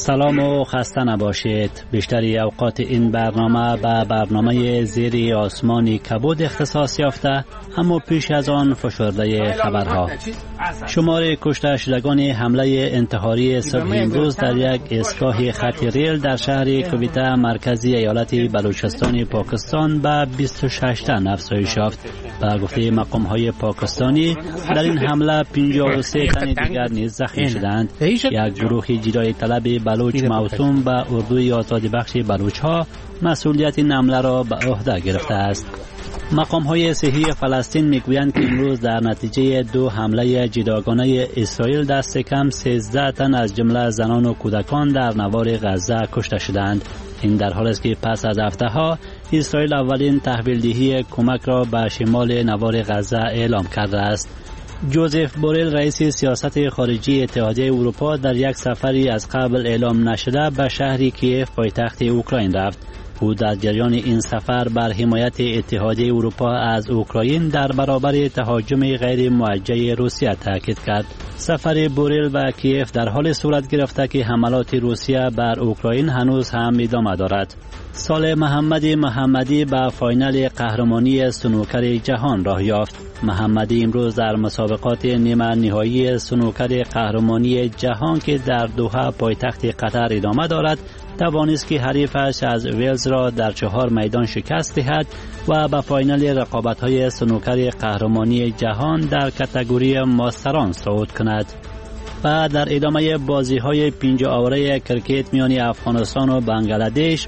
سلام و خسته نباشید. بیشتری اوقات این برنامه به برنامه زیر آسمانی کبود اختصاص یافته، اما پیش از آن فشرده خبرها. شمار کشته شدگان حمله انتحاری صبح امروز در یک ایستگاه خط ریل در شهر کویته مرکزی ایالت بلوچستان پاکستان به 26 تن افزایش یافت. به گفته مقام‌های پاکستانی در این حمله 53 تن دیگر نیز زخمی شدند. یک گروه جدای طلب بلوچ موسوم به اردوی آزادی بخش بلوچ ها مسئولیت این حمله را به عهده گرفته است. مقام‌های صحی فلسطین میگویند که امروز در نتیجه 2 حمله جداگانه اسرائیل دست کم 13 تن از جمله زنان و کودکان در نوار غزه کشته شدند. این در حالی است که پس از هفته‌ها اسرائیل اولین تحویل‌دهی کمک را به شمال نوار غزه اعلام کرده است. جوزف بوریل رئیس سیاست خارجی اتحادیه اروپا در یک سفری از قبل اعلام نشده به شهر کیف پایتخت اوکراین رفت. او در جریان این سفر بر حمایت اتحادیه اروپا از اوکراین در برابر تهاجم غیر موجه روسیه تاکید کرد. سفر بوریل به کیف در حال صورت گرفته که حملات روسیه بر اوکراین هنوز هم ادامه دارد. صالح محمدی به فاینال قهرمانی سنوکر جهان راه یافت. محمدی امروز در مسابقات نیمه نهایی سنوکر قهرمانی جهان که در دوحه پایتخت قطر ادامه دارد توانست که حریفش از ویلز را در 4 میدان شکست دهد و به فاینال رقابت‌های سنوکر قهرمانی جهان در کاتگوری ماستران صعود کند. و در ادامه بازی‌های 5 اوره کرکت میان افغانستان و بنگلادش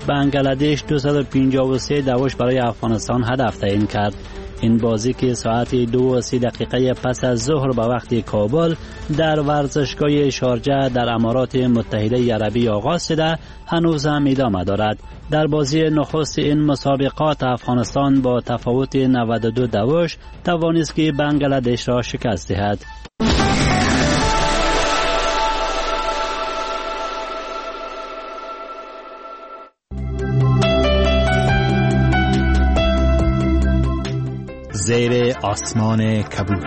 253 دوش برای افغانستان هدف تعیین کرد. این بازی که ساعت 2:30 پس از ظهر به وقت کابل در ورزشگاه شارجه در امارات متحده عربی آغاز شده هنوز هم ادامه دارد. در بازی نخست این مسابقات افغانستان با تفاوت 92 دوش توانست که بنگلادش را شکست دهد. زیر آسمان کبود.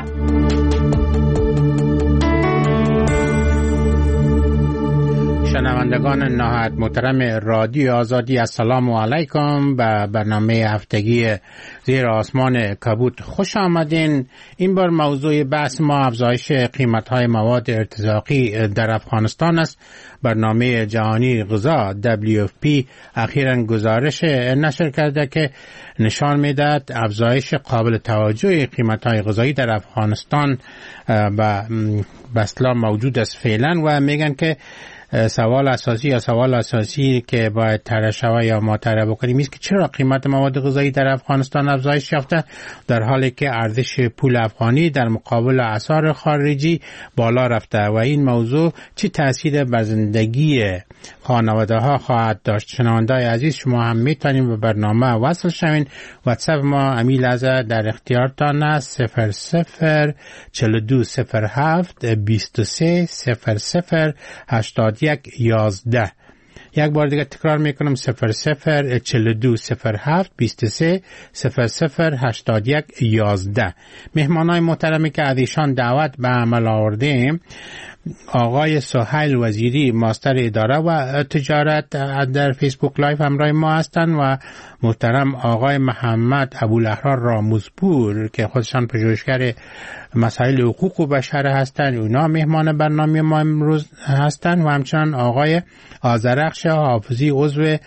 شنوندگان نهایت محترم رادیو آزادی، السلام علیکم. به برنامه هفتگی زیر آسمان کبود خوش آمدین. این بار موضوع بحث ما افزایش قیمت‌های مواد ارتزاقی در افغانستان است. برنامه جهانی غذا WFP اخیراً گزارش نشر کرده که نشان میدهد افزایش قابل توجه قیمت‌های غذایی در افغانستان به اصطلاح موجود است فعلا و میگن که سوال اساسی که باید طرح شود یا ما طرح بکنیم است که چرا قیمت مواد غذایی در افغانستان افزایش یافته در حالی که ارزش پول افغانی در مقابل اسعار خارجی بالا رفته و این موضوع چه تأثیر بر زندگی خانواده ها خواهد داشت. شنونده‌های عزیز، شما هم میتونید به برنامه وصل شوین. واتساپ ما امیل از در اختیارتان است 004207 2300 8111. یک بار دیگه تکرار میکنم 004207 2300 8111. مهمانای محترمی که از ایشان دعوت به عمل آوردیم آقای سهیل وزیری، ماستر اداره و تجارت، در فیسبوک لایو همراه ما هستند و محترم آقای محمد ابوالاحرار راموزپور که خودشان پژوهشگر مسائل حقوق بشر هستند. اونا مهمان برنامه ما امروز هستند و همچنان آقای آذرخش حافظی عضو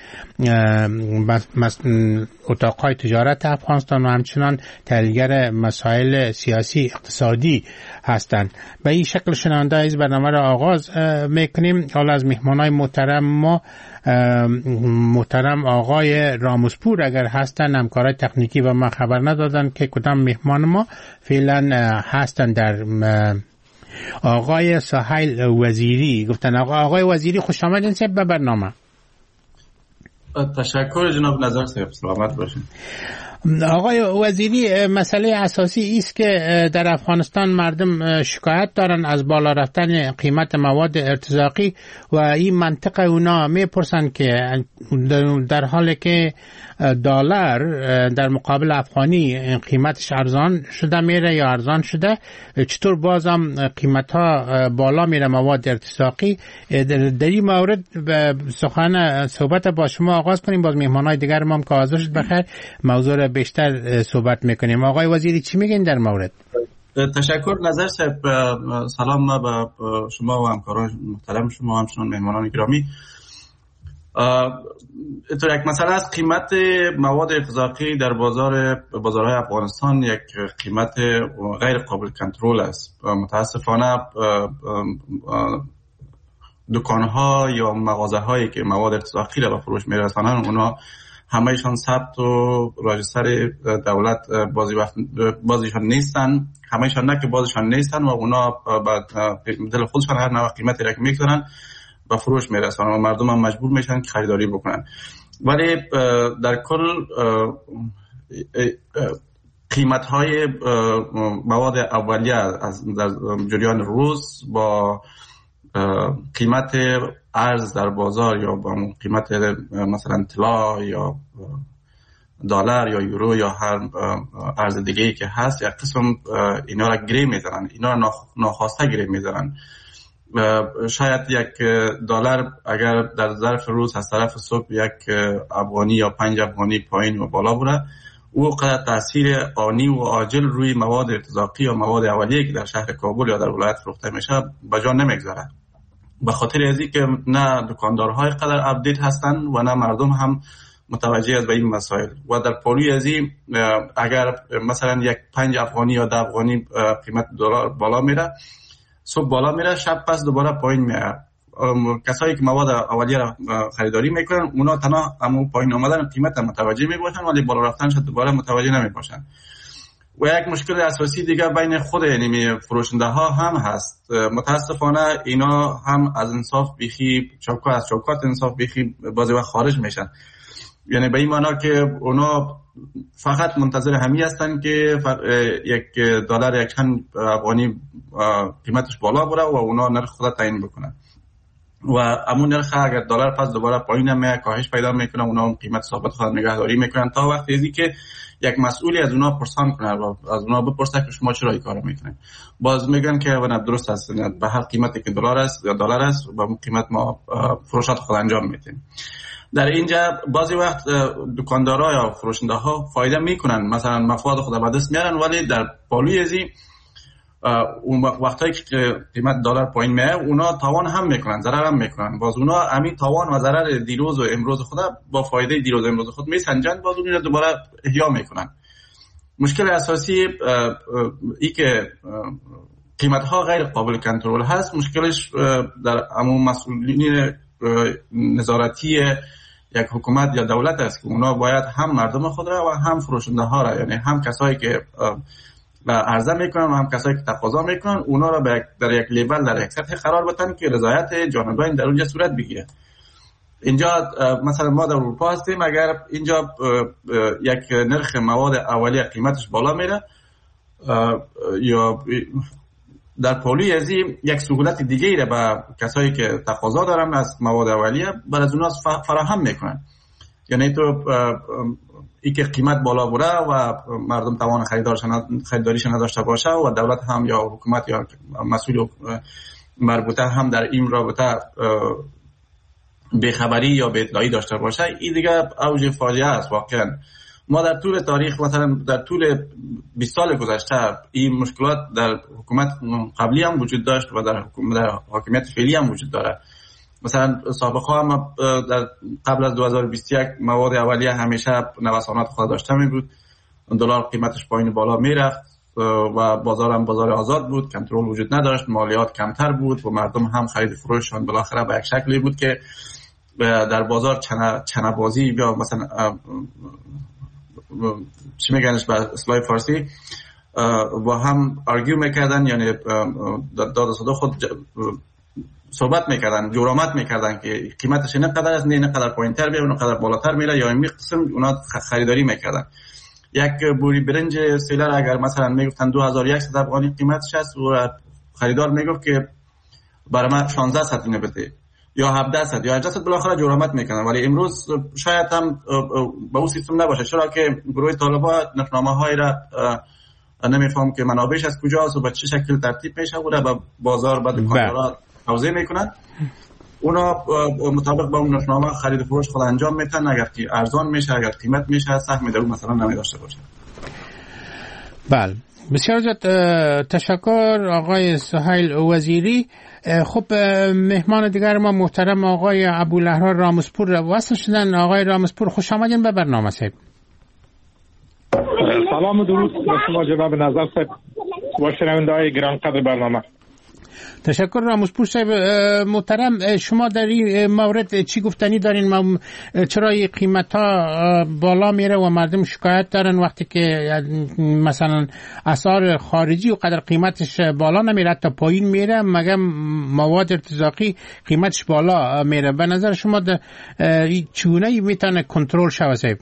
اتاقهای تجارت افغانستان و همچنان تحلیلگر مسائل سیاسی اقتصادی هستند. به این شکل شنونده از برنامه را آغاز میکنیم. حالا از مهمانای محترم ما محترم آقای راموزپور اگر هستن، همکارای تکنیکی و ما خبر ندادن که کدام مهمان ما فعلا هستن. در آقای سهیل وزیری گفتن. آقای وزیری خوش آمدین به برنامه. تشکر جناب نظر صاحب، سلامت باشین. آقای وزیری، مسئله اساسی است که در افغانستان مردم شکایت دارن از بالا رفتن قیمت مواد ارتزاقی و این منطقه اونا میپرسن که در حالی که دلار در مقابل افغانی قیمتش ارزان شده میره یا ارزان شده، چطور بازم قیمت ها بالا میره مواد ارتزاقی؟ در این مورد صحبت با شما آغاز کنیم، باز مهمانای دیگر ما هم که حاضر شد بخیر موضوع بیشتر صحبت میکنیم. آقای وزیری چی میگین در مورد؟ تشکر. نظر صاحب، سلام به شما و همکاران محترم شما، همچنان مهمانان گرامی. تو یک مسئله است، قیمت مواد ارتزاقی در بازارهای افغانستان یک قیمت غیر قابل کنترل است. متاسفانه دکانها یا مغازه‌هایی که مواد ارتزاقی را به فروش می‌رسانند اونا همه‌شان ثبت و راجستر دولت بازیشان نیستن، همه‌شان نه که بازیشان نیستن و اونا به دل خودشان هر نوع قیمتی را که می‌گذارن به فروش می‌رسانند و مردم هم مجبور میشن که خریداری بکنن. ولی در کل قیمت‌های مواد اولیه در جریان روز با قیمت ارز در بازار یا با قیمت مثلا طلا یا دلار یا یورو یا هر ارز دیگه‌ای که هست، یک قسم اینا را گره می‌زنن، اینا را ناخواسته گره می‌زنن. شاید یک دلار اگر در ظرف روز از طرف صبح یک افغانی یا 5 افغانی پایین و بالا بره، او قدر تاثیر آنی و عاجل روی مواد ارتزاقی یا مواد اولیه که در شهر کابل یا در ولایت فروخته میشه به جا نمیگذاره. به خاطر ازی که نه دکاندارهای قدر اپدیت هستن و نه مردم هم متوجه از به این مسائل. و در پالوی ازی اگر مثلا یک 5 افغانی یا 10 افغانی قیمت دلار بالا میره، صبح بالا میره، شب پس دوباره پایین میره. کسایی که مواد اولیه را خریداری میکنن اونا تنها همون پایین آمدن قیمت متوجه میباشن ولی بالا رفتنش دوباره متوجه نمیباشن. و یک مشکل اساسی دیگه بین خود یعنی فروشنده ها هم هست. متاسفانه اینا هم از انصاف بیخی از چوکات انصاف بیخی بعضی وقت خارج میشن. یعنی به این معنا که اونا فقط منتظر همی هستن که یک دلار یک چند افغانی قیمتش بالا بره و اونا نرخ خود تعیین بکنن و همون نرخ اگر دلار پس دوباره پایین میاد کاهش پیدا میکنه، اونا هم قیمت ثابت خود نگهداری میکنن تا وقتی ازی که یک مسئولی از اونا پرسان کنه و از اونا بپرسه که شما چرا این کارو میکنین. باز میگن که نه درست است، به هر قیمتی که دلار است یا دلار است با اون قیمت ما فروشات خود انجام میدیم. در اینجا بعضی وقت دکاندارا یا فروشنده ها فایده میکنن، مثلا مفاد خود به دست میارن، ولی در پالوی ازی اون وقتایی که قیمت دلار پایین میاد اونا تاوان هم میکنن، ضرر هم میکنن. باز اونا همین تاوان و ضرر دیروز و امروز خود با فایده دیروز و امروز خود میسنجن، باز اون رو دوباره احیا میکنن. مشکل اساسی ای که قیمت ها غیر قابل کنترل هست، مشکلش در عموم مسئولین نظارتی یک حکومت یا دولت است که اونا باید هم مردم خود را و هم فروشنده ها را، یعنی هم کسایی که عرضه میکنن و هم کسایی که تقاضا میکنن، اونا را در یک لیول در یک سطح قرار بدن که رضایت جانبین در اونجا صورت بگیره. اینجا مثلا ما در اروپا هستیم، اگر اینجا یک نرخ مواد اولیه قیمتش بالا میره یا در پالوی ازی یک سهولت دیگه ای را به کسایی که تقاضا دارن از مواد اولیه بر از اونها فراهم میکنن. یعنی تو ای که قیمت بالا بره و مردم توان خریداریش نداشته باشه و دولت هم یا حکومت یا مسئول مربوطه هم در این رابطه بیخبری یا بی‌اطلاعی داشته باشه، این دیگه اوج فاجعه است. واقعا ما در طول تاریخ مثلا در طول 20 سال گذشته این مشکلات در حکومت قبلی هم وجود داشت و در حاکمیت فعلی هم وجود داره. مثلا سابقا هم در قبل از 2021 مواد اولیه همیشه نوسانات خود داشته می بود، دلار قیمتش پایین بالا میرفت و بازار هم بازار آزاد بود، کنترل وجود نداشت، مالیات کمتر بود و مردم هم خرید فروششون بالاخره به یک شکلی بود که در بازار چنه بازی یا مثلا چی میگنش به اصطلاح فارسی و هم آرگیو میکردن، یعنی داد و صدا خود صحبت میکردن، جرامت میکردن که قیمتش اینقدر است، نه اینقدر پایینتر بیاره، اینقدر بالاتر میره، یا این قسم اونا خریداری میکردن. یک بوری برنج سیلر اگر مثلا میگفتن 2100 افغانی قیمتش است و خریدار میگفت که برای من 1600 اینو بده یا 1700 یا 1800 بالاخره جرامت میکنن. ولی امروز شاید هم به اون سیستم نباشه، چرا که گروه طالبان نفنامه‌های را نمیفهم که منابعش از کجاست و به چه شکل ترتیب میشه و به بازار بعد کاربران توزیع میکنن. اونا مطابق با اون نفنامه خرید و فروش خود انجام میتن، اگر که ارزان میشه، اگر قیمت میشه، سهم در اون مثلا نمیداشته باشه. بله، بسیار زیاد تشکر آقای سهیل وزیری. خب مهمان دیگر ما محترم آقای ابوالأحرار رامسپور وصل شدن. آقای رامسپور خوش آمدین به برنامه صاحب. سلام و درود به شما جناب نظر صاحب و شنونده‌های گرانقدر برنامه. تشکر رامسپور صاحب محترم. شما در این مورد چی گفتنی دارین؟ چرا قیمت ها بالا میره و مردم شکایت دارن وقتی که مثلا اسعار خارجی و قدر قیمتش بالا نمیره، حتی پایین میره، مگه مواد ارتزاقی قیمتش بالا میره؟ به نظر شما چگونه میتونه کنترل شود صاحب؟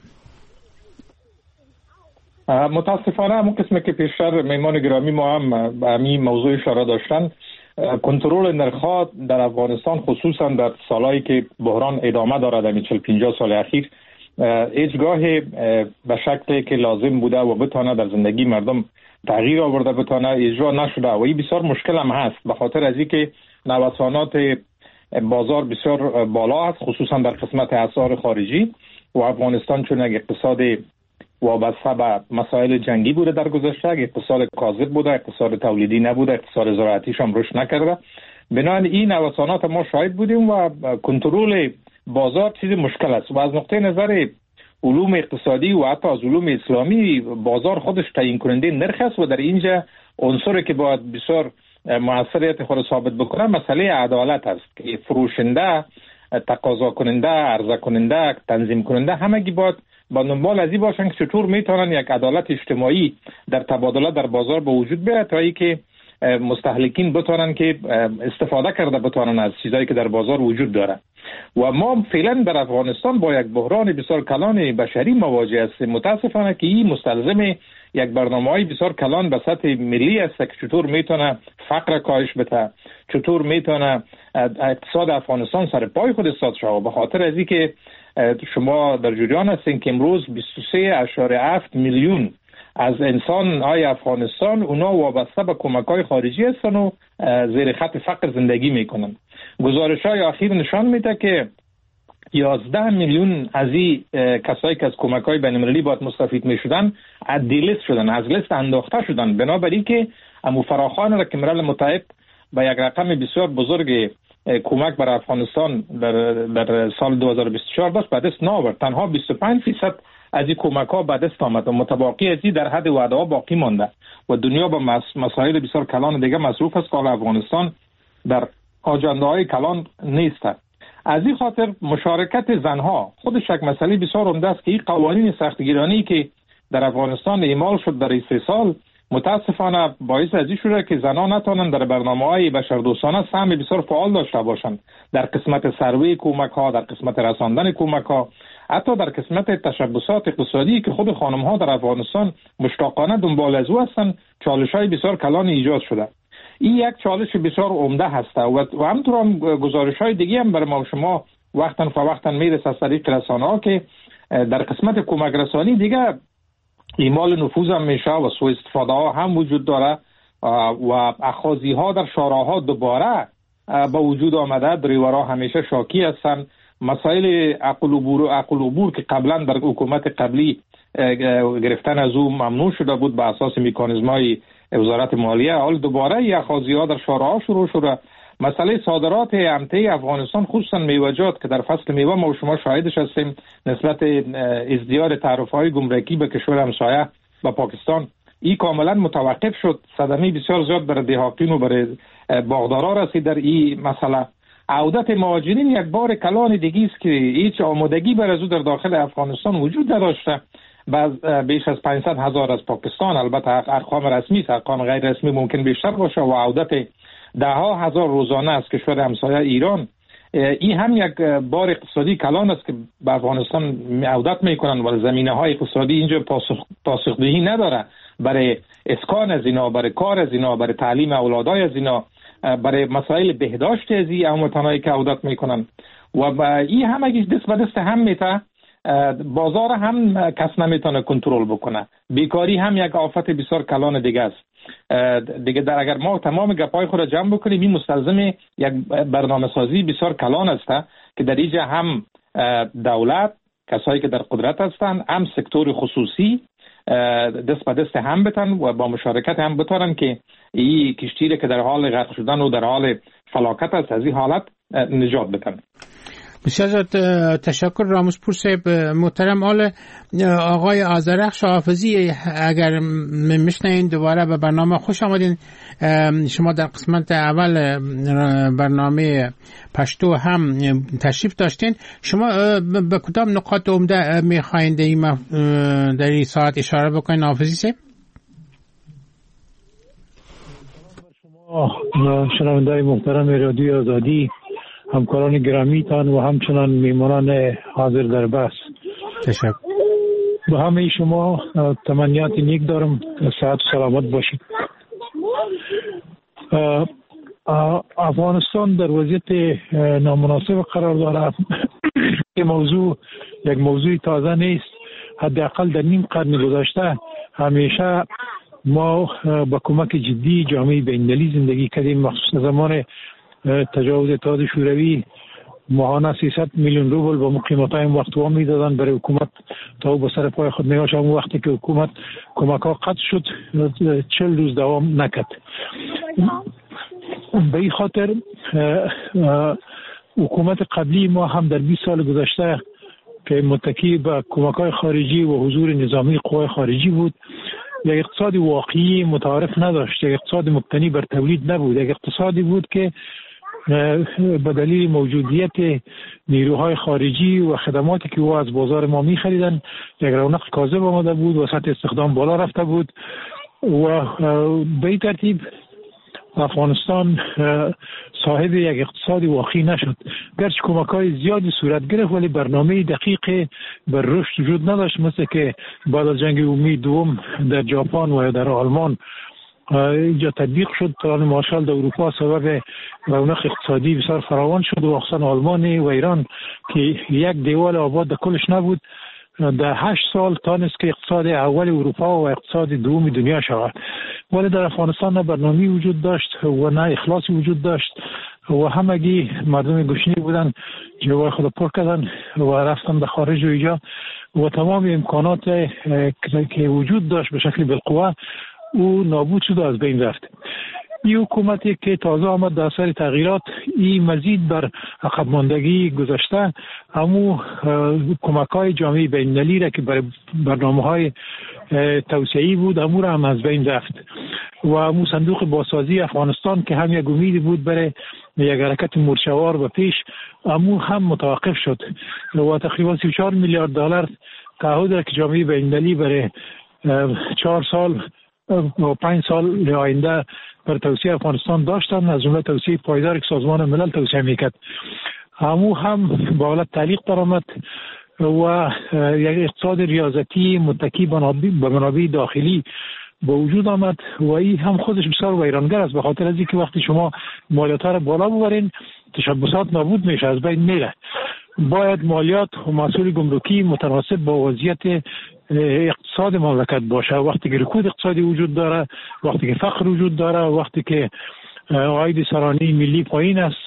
متاسفانه همون قسمی که پیشتر میمان گرامی ما هم به همین موضوع اشاره داشتن، کنترل نرخ‌ها در افغانستان خصوصا در سالهایی که بحران ادامه دارد، یعنی 40-50 سال اخیر، هیچگاه به شکلی که لازم بوده و بتونه در زندگی مردم تغییر آورده بتونه اجرا نشده و این بسیار مشکل هم هست، به خاطر از اینکه نوسانات بازار بسیار بالا است، خصوصا در قسمت اسعار خارجی و افغانستان چون یک اقتصاد وابسته به مسائل جنگی بوده در گذشته، اقتصاد کاذب بوده، اقتصاد تولیدی نبوده، اقتصاد زراعتیش هم رشد نکرده. بنابراین این نوسانات ما شاهد بودیم و کنترل بازار چیز مشکل است و از نقطه نظر علوم اقتصادی و حتی از علوم اسلامی بازار خودش تعیین کننده نرخ است و در اینجا عنصری که باید بسیار موثریت خود ثابت بکنه مسئله عدالت است که فروشنده، تقاضا کننده، عرضه کننده، تنظیم کننده همگی باید با دنبال از این باشن که چطور میتونن یک عدالت اجتماعی در تبادله در بازار به وجود بیاد تا اینکه مستهلکین بتونن که استفاده کرده بتونن از چیزایی که در بازار وجود داره. و ما فعلا در افغانستان با یک بحران بسیار کلان بشری مواجه هستیم. متاسفانه که این مستلزم یک برنامه‌ای بسیار کلان به سطح ملی است که چطور میتونه فقر کاهش بده، چطور میتونه اقتصاد افغانستان سر پای خود ایستاد شود. به خاطر از اینکه شما در جریان هستین که امروز 23.7 میلیون از انسان‌های افغانستان اونا وابسته به کمک‌های خارجی هستن و زیر خط فقر زندگی میکنن. گزارش‌های اخیر نشان میده که 11 میلیون از این کسایی که از کمک‌های بین‌المللی باید مستفید میشدن دیلیست شدن، از لیست انداخته شدن، بنابراین که امو فراخوان را که ملل متحد به یک رقم بسیار بزرگ کمک برای افغانستان در سال 2024 داشت به دست نآورد. تنها 25% از این کمک‌ها به دست آمد و متباقی از این در حد وعده‌ها باقی مانده و دنیا با مسائل بسیار کلان دیگه مصروف است که افغانستان در آجنده‌های کلان نیست. از این خاطر مشارکت زنها خودش یک مسئله بسیار عمده است که این قوانین سختگیرانی که در افغانستان اعمال شد در این 3 سال متاسفانه باعث از این شده که زنان نتوانند در برنامه‌های بشردوستانه سهم بسیار فعال داشته باشند در قسمت سروی کمک‌ها، در قسمت رساندن کمک‌ها، حتی در قسمت تشبثات اقتصادی که خود خانم‌ها در افغانستان مشتاقانه دنبال از او هستند. چالش‌های بسیار کلان ایجاد شده. این یک چالش بسیار عمده هست و همینطور هم گزارش‌های دیگه هم برای ما شما وقتاً فوقتاً میرسه از طریق رسانه‌ها که در قسمت کمک رسانی دیگه اعمال نفوذ هم میشه و سوء استفاده ها هم وجود داره و اخاذی ها در شاراها دوباره با وجود آمده. دریورها همیشه شاکی هستن. مسائل عقل عبور که قبلا در حکومت قبلی گرفتن از او ممنوع شده بود به اساس مکانیزم‌های وزارت مالیه، حال دوباره اخاذی ها در شاراها شروع شده. مسئله صادرات امته افغانستان خصوصا میوه‌جات که در فصل میوه ما و شما شاهدش هستیم نسبت ازدیاد تعرفه‌های گمرکی به کشور همسایه و پاکستان این کاملا متوقف شد. صدمه بسیار زیاد برای دهقان و برای باغدارا رسید در این مسئله. عودت مهاجرین یک بار کلان دیگه است که هیچ آمادگی برای از در داخل افغانستان وجود نداشته. بیش از 500,000 از پاکستان، البته ارقام رسمی است، ارقام غیر رسمی ممکن بیشتر باشه، و عودت 10,000 روزانه از کشور همسایه ایران این هم یک بار اقتصادی کلان است که به افغانستان عودت میکنن و زمینه‌های اقتصادی اینجا پاسخگویی نداره برای اسکان از اینا، برای کار از اینا، برای تعلیم اولادای از اینا، برای مسائل بهداشت از این هموطنایی که عودت میکنن و این هم اگه دست به دست هم میته، بازار هم کس نمیتونه کنترل بکنه. بیکاری هم یک آفت بسیار کلان دیگه است. دیگه اگر ما تمام گپای خود را جمع بکنیم، این مستلزم یک برنامه سازی بسیار کلان است که در اینجا هم دولت، کسایی که در قدرت هستند، هم سکتور خصوصی دست به دست هم بتن و با مشارکت هم بتارن که این کشتی که در حال غرق شدن و در حال فلاکت است از این حالت نجات بدن. بسیار تشکر راموزپور صاحب محترم. آقای آذرخش حافظی، اگر میشنین دوباره به برنامه خوش آمدین. شما در قسمت اول برنامه پشتو هم تشریف داشتین. شما به کدام نقاط عمده میخواین در این ساعت اشاره بکنین حافظی صاحب؟ شما شنونده‌های محترم رادیو آزادی، همکاران گرامیتان و همچنان میمانان حاضر در بحث، تشکر. به همه شما تمنیات نیک دارم، صحت و سلامت باشید. افغانستان در وضعیت نامناسب قرار دارد. این موضوع یک موضوع تازه نیست. حداقل در نیم قرن گذشته همیشه ما با کمک جدی جامعه بین‌المللی زندگی کردیم. مخصوصا زمان تجاوز اتحاد شوروی ماهانه 300 میلیون روبل با مقیمت‌های این وقت وام میدادن برای حکومت تا به سر پای خود نگاش. اون وقتی که حکومت کمک‌ها قطع شد 40 روز دوام نکرد. به این خاطر حکومت قبلی ما هم در 20 سال گذشته که متکی به کمک‌های خارجی و حضور نظامی قوای خارجی بود، یک اقتصاد واقعی متعارف نداشت، یک اقتصاد مبتنی بر تولید نبود، یک اقتصادی بود که به دلیل موجودیت نیروهای خارجی و خدماتی که او از بازار ما می خریدن یک رونق کاذب آمده بود و سطح استخدام بالا رفته بود و به این ترتیب افغانستان صاحب یک اقتصاد واقعی نشد. گرچه کمک‌های زیادی صورت گرفت ولی برنامه دقیق بر رشد وجود نداشت، مثل که بعد از جنگ عمومی دوم در ژاپن و در آلمان اینجا تطبیق شد. پلان مارشال در اروپا سبب رونق اقتصادی بسیار فراوان شد و خصوصا آلمان و ایران که یک دیوال آباد در کلش نبود در 8 سال تانست که اقتصاد اول اروپا و اقتصاد دوم دنیا شود. ولی در افغانستان نه برنامه‌ای وجود داشت و نه اخلاصی وجود داشت و همگی مردم گشنی بودن، جوای خود پر کردن و رفتن به خارج و اینجا و تمام امکانات که وجود داشت به شکل بالقوه او نابود شد و از بین رفت. این حکومتی که تازه آمد در اثر تغییرات، این مزید بر عقب ماندگی گذشته همو کمک‌های جامعه بین‌المللی را که برای برنامه‌های توسعه‌ای بود همو را هم از بین رفت و همو صندوق بازسازی افغانستان که هم یک امیدی بود برای یک حرکت مرشوار و پیش همو هم متوقف شد و تقریبا 34 میلیارد دلار تعهد را که جامعه بین‌المللی برای 4 سال و 5 سال آینده بر توسعه افغانستان داشتن، از جمله توسعه پایدار که سازمان ملل توسعه میکرد، همو هم به حالت تعلیق درآمد و یک اقتصاد ریاضتی متکی به منابع داخلی به وجود آمد و این هم خودش بسیار ویرانگر است، به خاطر از اینکه وقتی شما مالیات‌ها را بالا ببرین تشبثات نابود میشه، از بین میره. باید مالیات و محصول گمرکی متناسب با وضعیت اقتصاد مملکت باشه. وقتی که رکود اقتصادی وجود داره، وقتی که فقر وجود داره، وقتی که عاید سرانه ملی پایین است،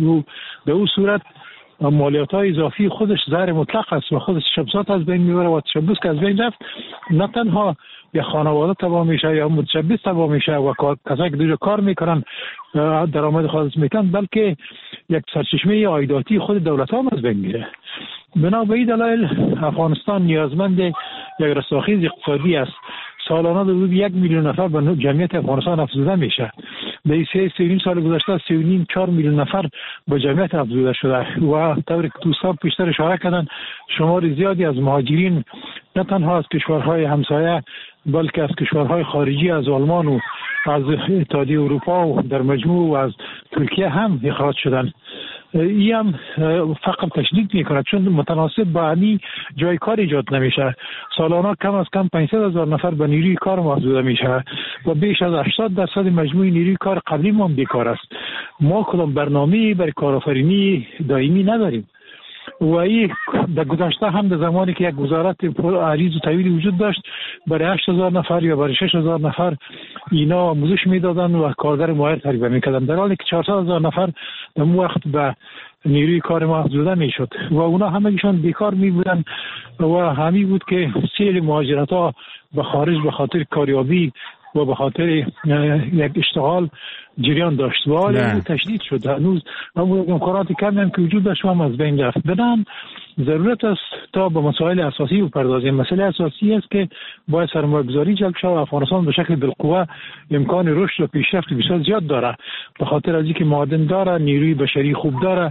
در اون صورت مالیات‌های اضافی خودش زهر مطلق است و خودش تشبثات از بین میبره و تشبث که از بین رفت نه تنها یا خانواده تباه میشه یا متشبث تباه میشه و کسایی که دیگه کار میکنن درآمد خالص میکنن، بلکه یک سرچشمه عایداتی خود دولت ها از بین میره. بنا به این دلایل افغانستان نیازمند یک رستاخیز اقتصادی است. سالانه حدود 1 میلیون نفر به جمعیت افغانستان افزوده میشه. در 3.5 سال گذشته 3.5-4 میلیون نفر به جمعیت افزوده شده و طوری که دوستان پیشتر اشاره کردن شمار زیادی از مهاجرین نه تنها از کشورهای همسایه بلکه از کشورهای خارجی، از آلمان و از اتحادیه اروپا و در مجموع و از ترکیه هم اخراج شدن این هم فقط تشدید میکنه، چون متناسب با همین جای کار ایجاد نمیشه. سالانه کم از کم 500,000 نفر به نیروی کار محدود میشه و بیش از 80% مجموع نیروی کار قبلی ما بیکار است. ما کدام برنامه‌ای برای کارآفرینی دائمی نداریم و این در گذشته هم در زمانی که یک وزارت عریض و طویل وجود داشت برای 8,000 نفر یا برای 6,000 نفر اینا آموزش میدادن و کارگر معین تعریف میکردن، در حالی که 400,000 نفر در اون وقت به نیروی کار ما افزوده میشد و اونا همه‌شان بیکار می بودن و همین بود که سیل مهاجرت ها به خارج به خاطر کاریابی و به خاطر یک اشتغال جریان داشت و حالا تشدید شد. هنوز همون امکانات کمی هم که وجود داشت هم از بین رفت. بدن ضرورت است تا به مسائل اساسی بپردازیم. مسئله اساسی است که باید سرمایه‌گذاری جلب شود. افغانستان به شکل بالقوه امکان رشد و پیشرفت بسیار زیاد داره، به خاطر از اینکه معادن داره، نیروی بشری خوب داره،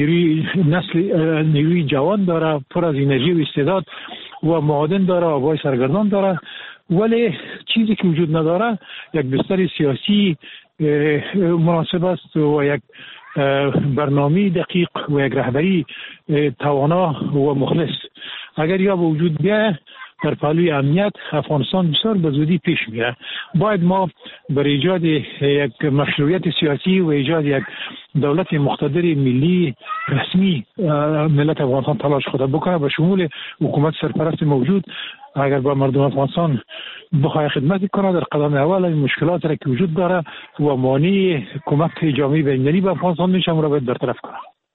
نیروی جوان داره، پر از انرژی و استعداد و معادن داره، آبای سرگردان داره. ولی چیزی که وجود نداره یک بستر سیاسی مناسب است و یک برنامه دقیق و یک رهبری توانا و مخلص. اگر یا به وجود بیاید در پهلوی امنیت افغانستان بسیار به زودی پیش میره. باید ما برای ایجاد یک مشروعیت سیاسی و ایجاد یک دولت مقتدر ملی رسمی ملت افغانستان تلاش خود بکنه به شمول حکومت سرپرست موجود. اگر با مردم افغانستان بخواه خدمت کنه در قدم اول این مشکلات را که وجود داره و مانع کمک جامعه بین‌المللی به افغانستان میشه را باید برطرف کنه.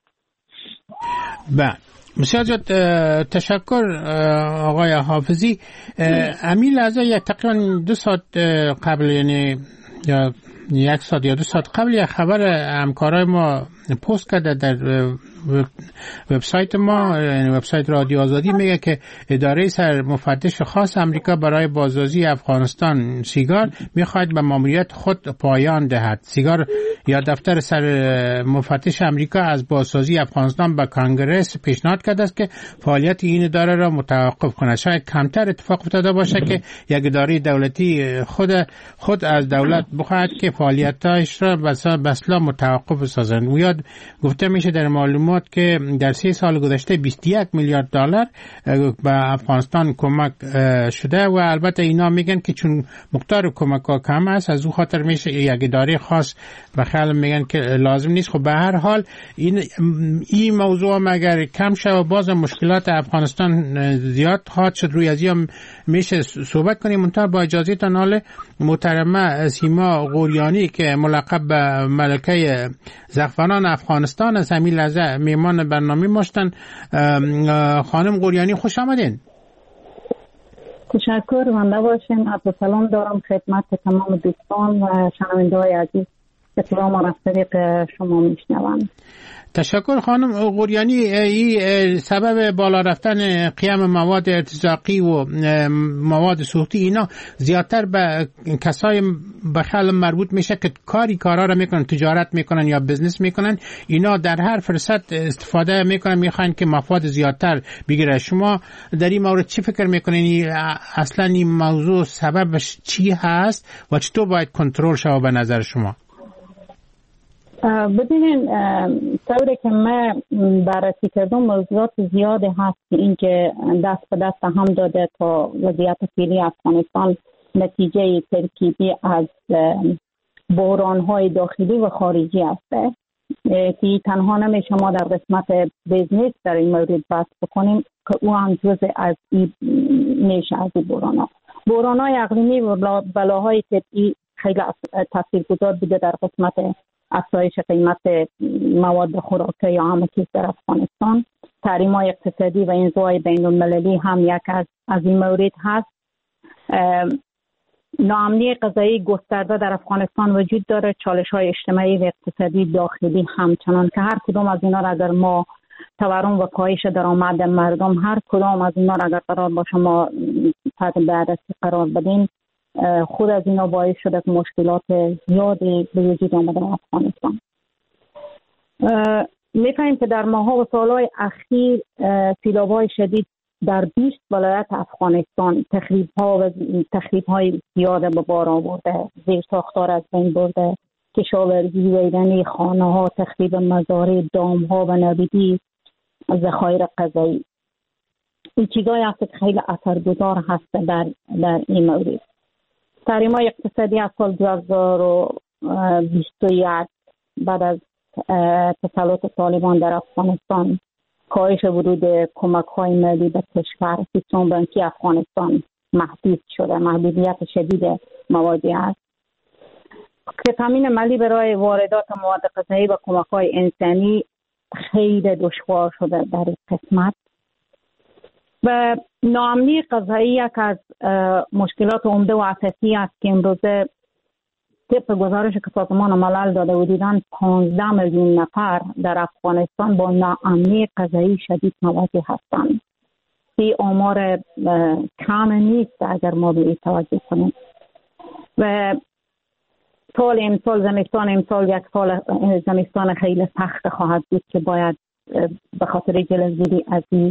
بسیار تشکر آقای حافظی. همین لحظه یک تقریبا 2 ساعت قبل، یعنی یا 1 ساعت یا 2 ساعت قبل، یک خبر همکارای ما پست کرده در وبسایت ما، یعنی وبسایت رادیو آزادی، میگه که اداره سرمفتش خاص امریکا برای بازسازی افغانستان سیگار میخواهد به ماموریت خود پایان دهد. سیگار یا دفتر سرمفتش امریکا از بازسازی افغانستان به کانگرس پیشنهاد کرده است که فعالیت این اداره را متوقف کند. شاید کمتر اتفاق افتاده باشه که یک اداره دولتی خود از دولت بخواهد که فعالیتش را بسلا متوقف سازند. و یاد گفته میشه در معلومات که در 3 سال گذشته 21 میلیارد دلار به افغانستان کمک شده و البته اینا میگن که چون مقدار کمک ها کم است از او خاطر میشه یک اداره خاص بخل میگن که لازم نیست. خب به هر حال این موضوع مگر کم شد و باز مشکلات افغانستان زیاد خواهد شد. روی از این میشه صحبت کنیم. منتها با اجازه تان محترمه سیما غوریانی که ملقب به ملکه زعفران افغانستان از همین لحظه میمان برنامه ماشتن. خانم غوریانی خوش آمدین. تشکر. زنده باشین. عرض سلام دارم خدمت تمام دوستان و شنونده های عزیز که سلام از طریق شما میشنوند. تشکر خانم غوریانی. این سبب بالا رفتن قیام مواد ارتزاقی و مواد سوختی اینا زیادتر به کسای بخل مربوط میشه که کارا را میکنن، تجارت میکنن یا بزنس میکنن. اینا در هر فرصت استفاده میکنن، میخوان که مفاد زیادتر بگیره. شما در این مورد چی فکر میکنین؟ اصلا این موضوع سببش چی هست و چطور باید کنترل شود به نظر شما؟ ببینین طوری که من بررسی کردم موضوعات زیاده هست که اینکه دست به دست هم داده تا وضعیت فعلی افغانستان نتیجه ترکیبی از بحران‌های داخلی و خارجی است که تنها نمیشه ما در قسمت بیزنس در این مورد بحث بکنیم که او هم جزء از این میشه از این بحران‌های اقلیمی و بلاهای طبیعی خیلی تاثیرگذار بوده در قسمت افزایش قیمت مواد خوراکی یا عامه در افغانستان. تحریم‌های اقتصادی و انزوای بین‌المللی هم یک از این مورد هست. ناامنی غذایی گسترده در افغانستان وجود داره. چالش‌های اجتماعی و اقتصادی داخلی همچنان که هر کدام از اینا را اگر ما تورم و کاهش درآمد مردم هر کدام از اینا را اگر قرار باشه ما تحت بررسی قرار بدیم، خود از اینا باعث شده که مشکلات زیادی به وجود آمده در افغانستان. می‌فهمیم که در ماه‌ها و سال‌های اخیر سیلاب‌های شدید در 20 ولایت افغانستان تخریب‌های زیاد به بار آورده، زیرساخت‌ها از بین برده، کشاورزی ویرانی خانه ها، تخریب مزارع، دام ها و نابودی ذخایر غذایی. این چیزایی هست که خیلی اثرگذار هست در این مورد. تحریم‌های اقتصادی از سال 2021 بعد از تسلط طالبان در افغانستان، کاهش ورود کمک‌های مالی به کشور، سیستم بانکی افغانستان محدود شده، محدودیت شدید موادی است که تامین مالی برای واردات مواد غذایی و کمک‌های انسانی خیلی دشوار شده در این قسمت. و ناامنی غذایی یک از مشکلات عمده و اساسی است که امروزه طبق گزارش که سازمان ملل داده و دیدن 15 میلیون نفر در افغانستان با ناامنی غذایی شدید مواجه هستند. این آمار کم نیست اگر ما به این توجه کنیم. و امسال زمستان یک سال زمستان خیلی سخت خواهد بود که باید به خاطر جلوگیری از این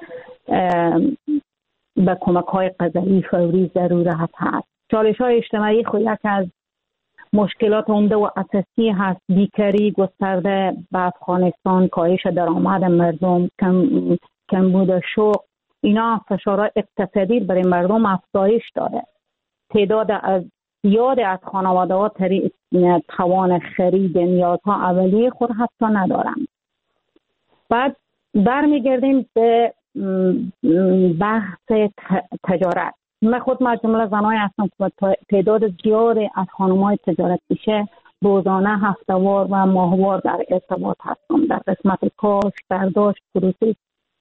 به کمک‌های غذایی فوری ضرورت هست. چالش‌های اجتماعی خود یک از مشکلات عمده و اساسی هست. بیکاری گسترده به افغانستان، کاهش درآمد مردم، کمبود شغل، اینا فشارهای اقتصادی برای مردم افزایش داده. تعداد زیاد از خانواده‌ها توان خرید نیازها اولیه خود حتی ندارند. بعد برمیگردیم به بحث تجارت. من خود مجموعه زنای هستم که تعداد زیادی از خانم‌های تجارت پیشه روزانه، هفته‌وار و ماهوار در ارتباط هستم در قسمت کاشت، برداشت، پروسس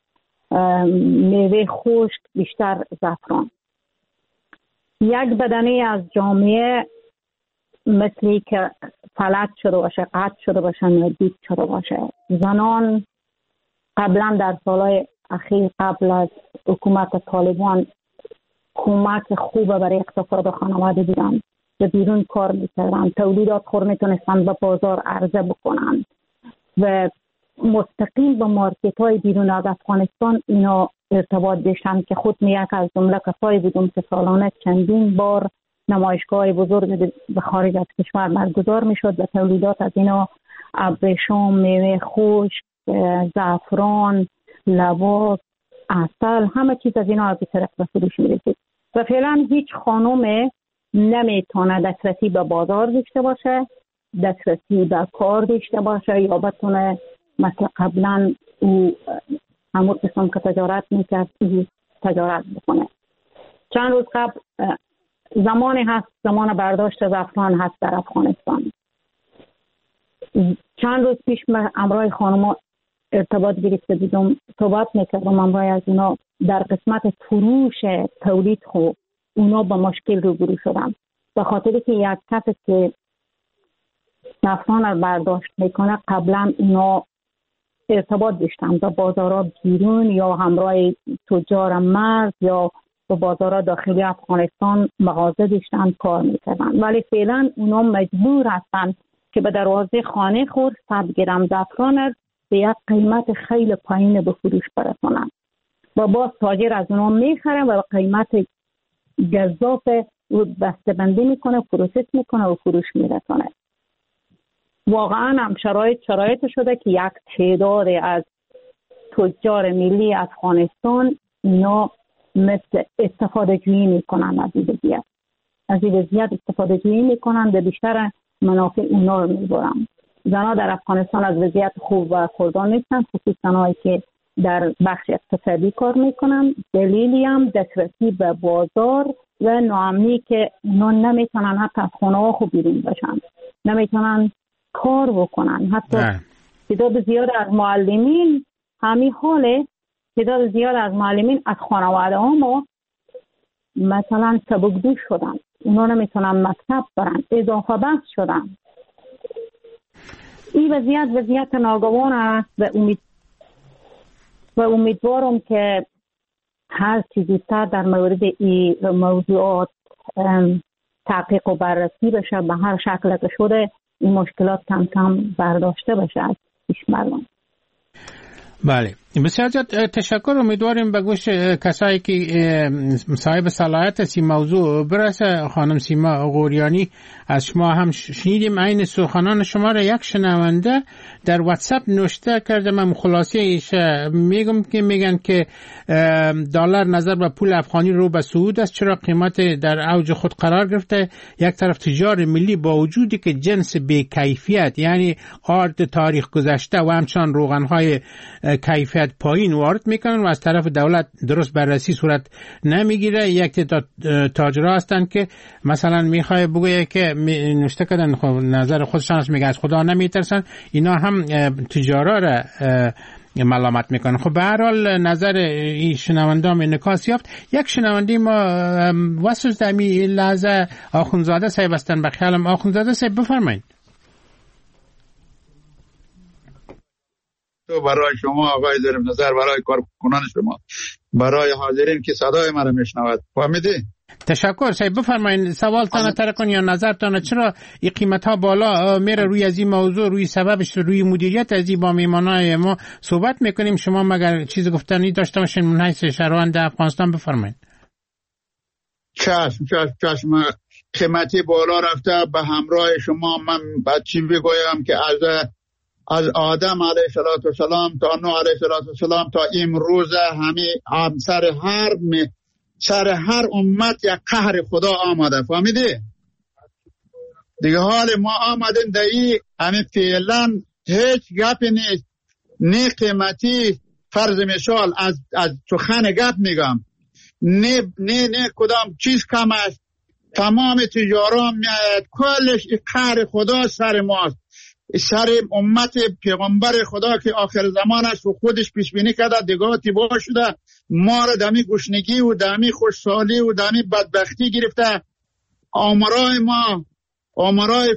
میوه خشک، بیشتر زعفران. یک بدنه از جامعه مثلی که فلج شده باشه، قطع شده باشه، نابود شده باشه. زنان قبلا در سالهای اخیر قبل از حکومت طالبان کمک خوبه برای اقتصاد خانواده دیدن و بیرون کار میکردن، تولیدات خود میتونستن به بازار عرضه بکنن و مستقیم با مارکت های بیرون از افغانستان اینا ارتباط داشتن که خود یک از جمله کسایی بودم که سالانه چندین بار نمایشگاه بزرگ به خارج از کشور برگزار میشد و تولیدات از اینا ابریشم، میوه خشک، زعفران، لباس، عسل، همه چیز از اینا به طرف به فروش میرسید و فعلا هیچ خانم نمیتونه دسترسی به بازار داشته باشه، دسترسی به کار داشته باشه یا بتونه مثل قبلا او همون قسم که تجارت میکرد او تجارت بکنه. چند روز قبل زمانی هست، زمان برداشت زعفران هست در افغانستان. چند روز پیش من امرای خانم ارتباط گرفته بودم، صحبت میکردم امرای از اونا در قسمت فروش تولید خوب اونا با مشکل روبرو شدن به خاطر که یک کسی که زعفران رو برداشت میکنه قبلا اونا ارتباط داشتن با بازارها بیرون یا همراه تجار مرز یا با بازارها داخلی افغانستان مغازه داشتن کار میکردن، ولی فعلا اونا مجبور هستن که به دروازه خانه خود 100 گرم زعفران به یک قیمت خیلی پایین به فروش برسونن و باز تاجر از اونا میخره و قیمت گزاف او بسته بندی میکنه، پروسس میکنه و فروش میرسونه. واقعا هم شرایط شده که یک تعداد از تجار ملی افغانستان اینا مثل استفاده جویی میکنن از این وضعیت استفاده جویی میکنن و بیشتر منافع اونا رو میبرن. زنها در افغانستان از وضعیت خوب و خوردان نیستن، خصوصا زنهایی که در بخش اقتصادی کار میکنن. دلیلی هم دسترسی به بازار و ناامنی که اونا نمیتونن حتی از خونه ها خوب بیرون باشن، نمیتونن کار بکنن. حتی تعداد زیاد از معلمین همین حاله، تعداد زیاد از معلمین از خانواده ها مثلا سبکدوش شدن، اونا نمیتونن مکتب برن، اضافه بحث شدن. این وضعیت ناگوان است و امیدوارم که هر چیزی زودتر در مورد این موضوعات تحقیق و بررسی بشه، به هر شکل که شده این مشکلات کم کم برداشته بشه از پیش مردم. بله، بسیار تشکر. امیدواریم به گوش کسایی که صاحب صلاحیت است این موضوع برسه. خانم سیما غوریانی از شما هم شنیدیم عین سخنان شما را یک شنونده در واتساپ نوشته کرده. من خلاصه ایش میگم که میگن که دلار نظر به پول افغانی رو به صعود است، چرا قیمت در اوج خود قرار گرفته. یک طرف تجار ملی با وجودی که جنس بی کیفیت یعنی آرد تاریخ گذشته و همچنان روغنهای کیفیت پایین وارد میکنن و از طرف دولت درست بررسی صورت نمیگیره. یک تعداد تاجرها هستن که مثلا میخوای بگویه که نوشته کردن خب نظر خودشان میگه از خدا نمیترسن، اینا هم تجارا را ملامت میکنن. خب به هر حال نظر این شنونده هم انعکاس یافت. یک شنونده ما واسه دمی لحظه آخونزاده صاحب هستن. به خیالم آخونزاده صاحب بفرمایید. برای شما آقای زرم نظر، برای کارکنان شما، برای حاضرین که صدای مرا میشنود. فهمیدی؟ تشکر صاحب. بفرمایید سوالتان تر کن یا نظرتان. چرا این قیمت ها بالا میره؟ روی از این موضوع، روی سببش، روی مدیریت از این با میمانای ما صحبت میکنیم. شما مگر چیز گفتنی داشته باشین من حیث شهروند افغانستان بفرمایید. چشم. قیمتی بالا رفته به همراه شما. من بعد چی بگویم که از آدم علیه السلام تا نوح علیه السلام تا امروز همه سر هر امت یک قهر خدا آمده. فهمیدی؟ دیگه حال ما آمدیم در این همین فعلا هیچ گپی نیست. نه قیمتی فرض مثال از سخن گپ میگم، نه کدام چیز کم است. تمام تجاران میاید کلش قهر خدا سر ماست، سر امت پیغمبر خدا که آخر زمان است و خودش پیش بینی کرده. دیگه تیبا شده ما را دمی گشنگی و دمی خوشحالی و دمی بدبختی گرفته. آمارای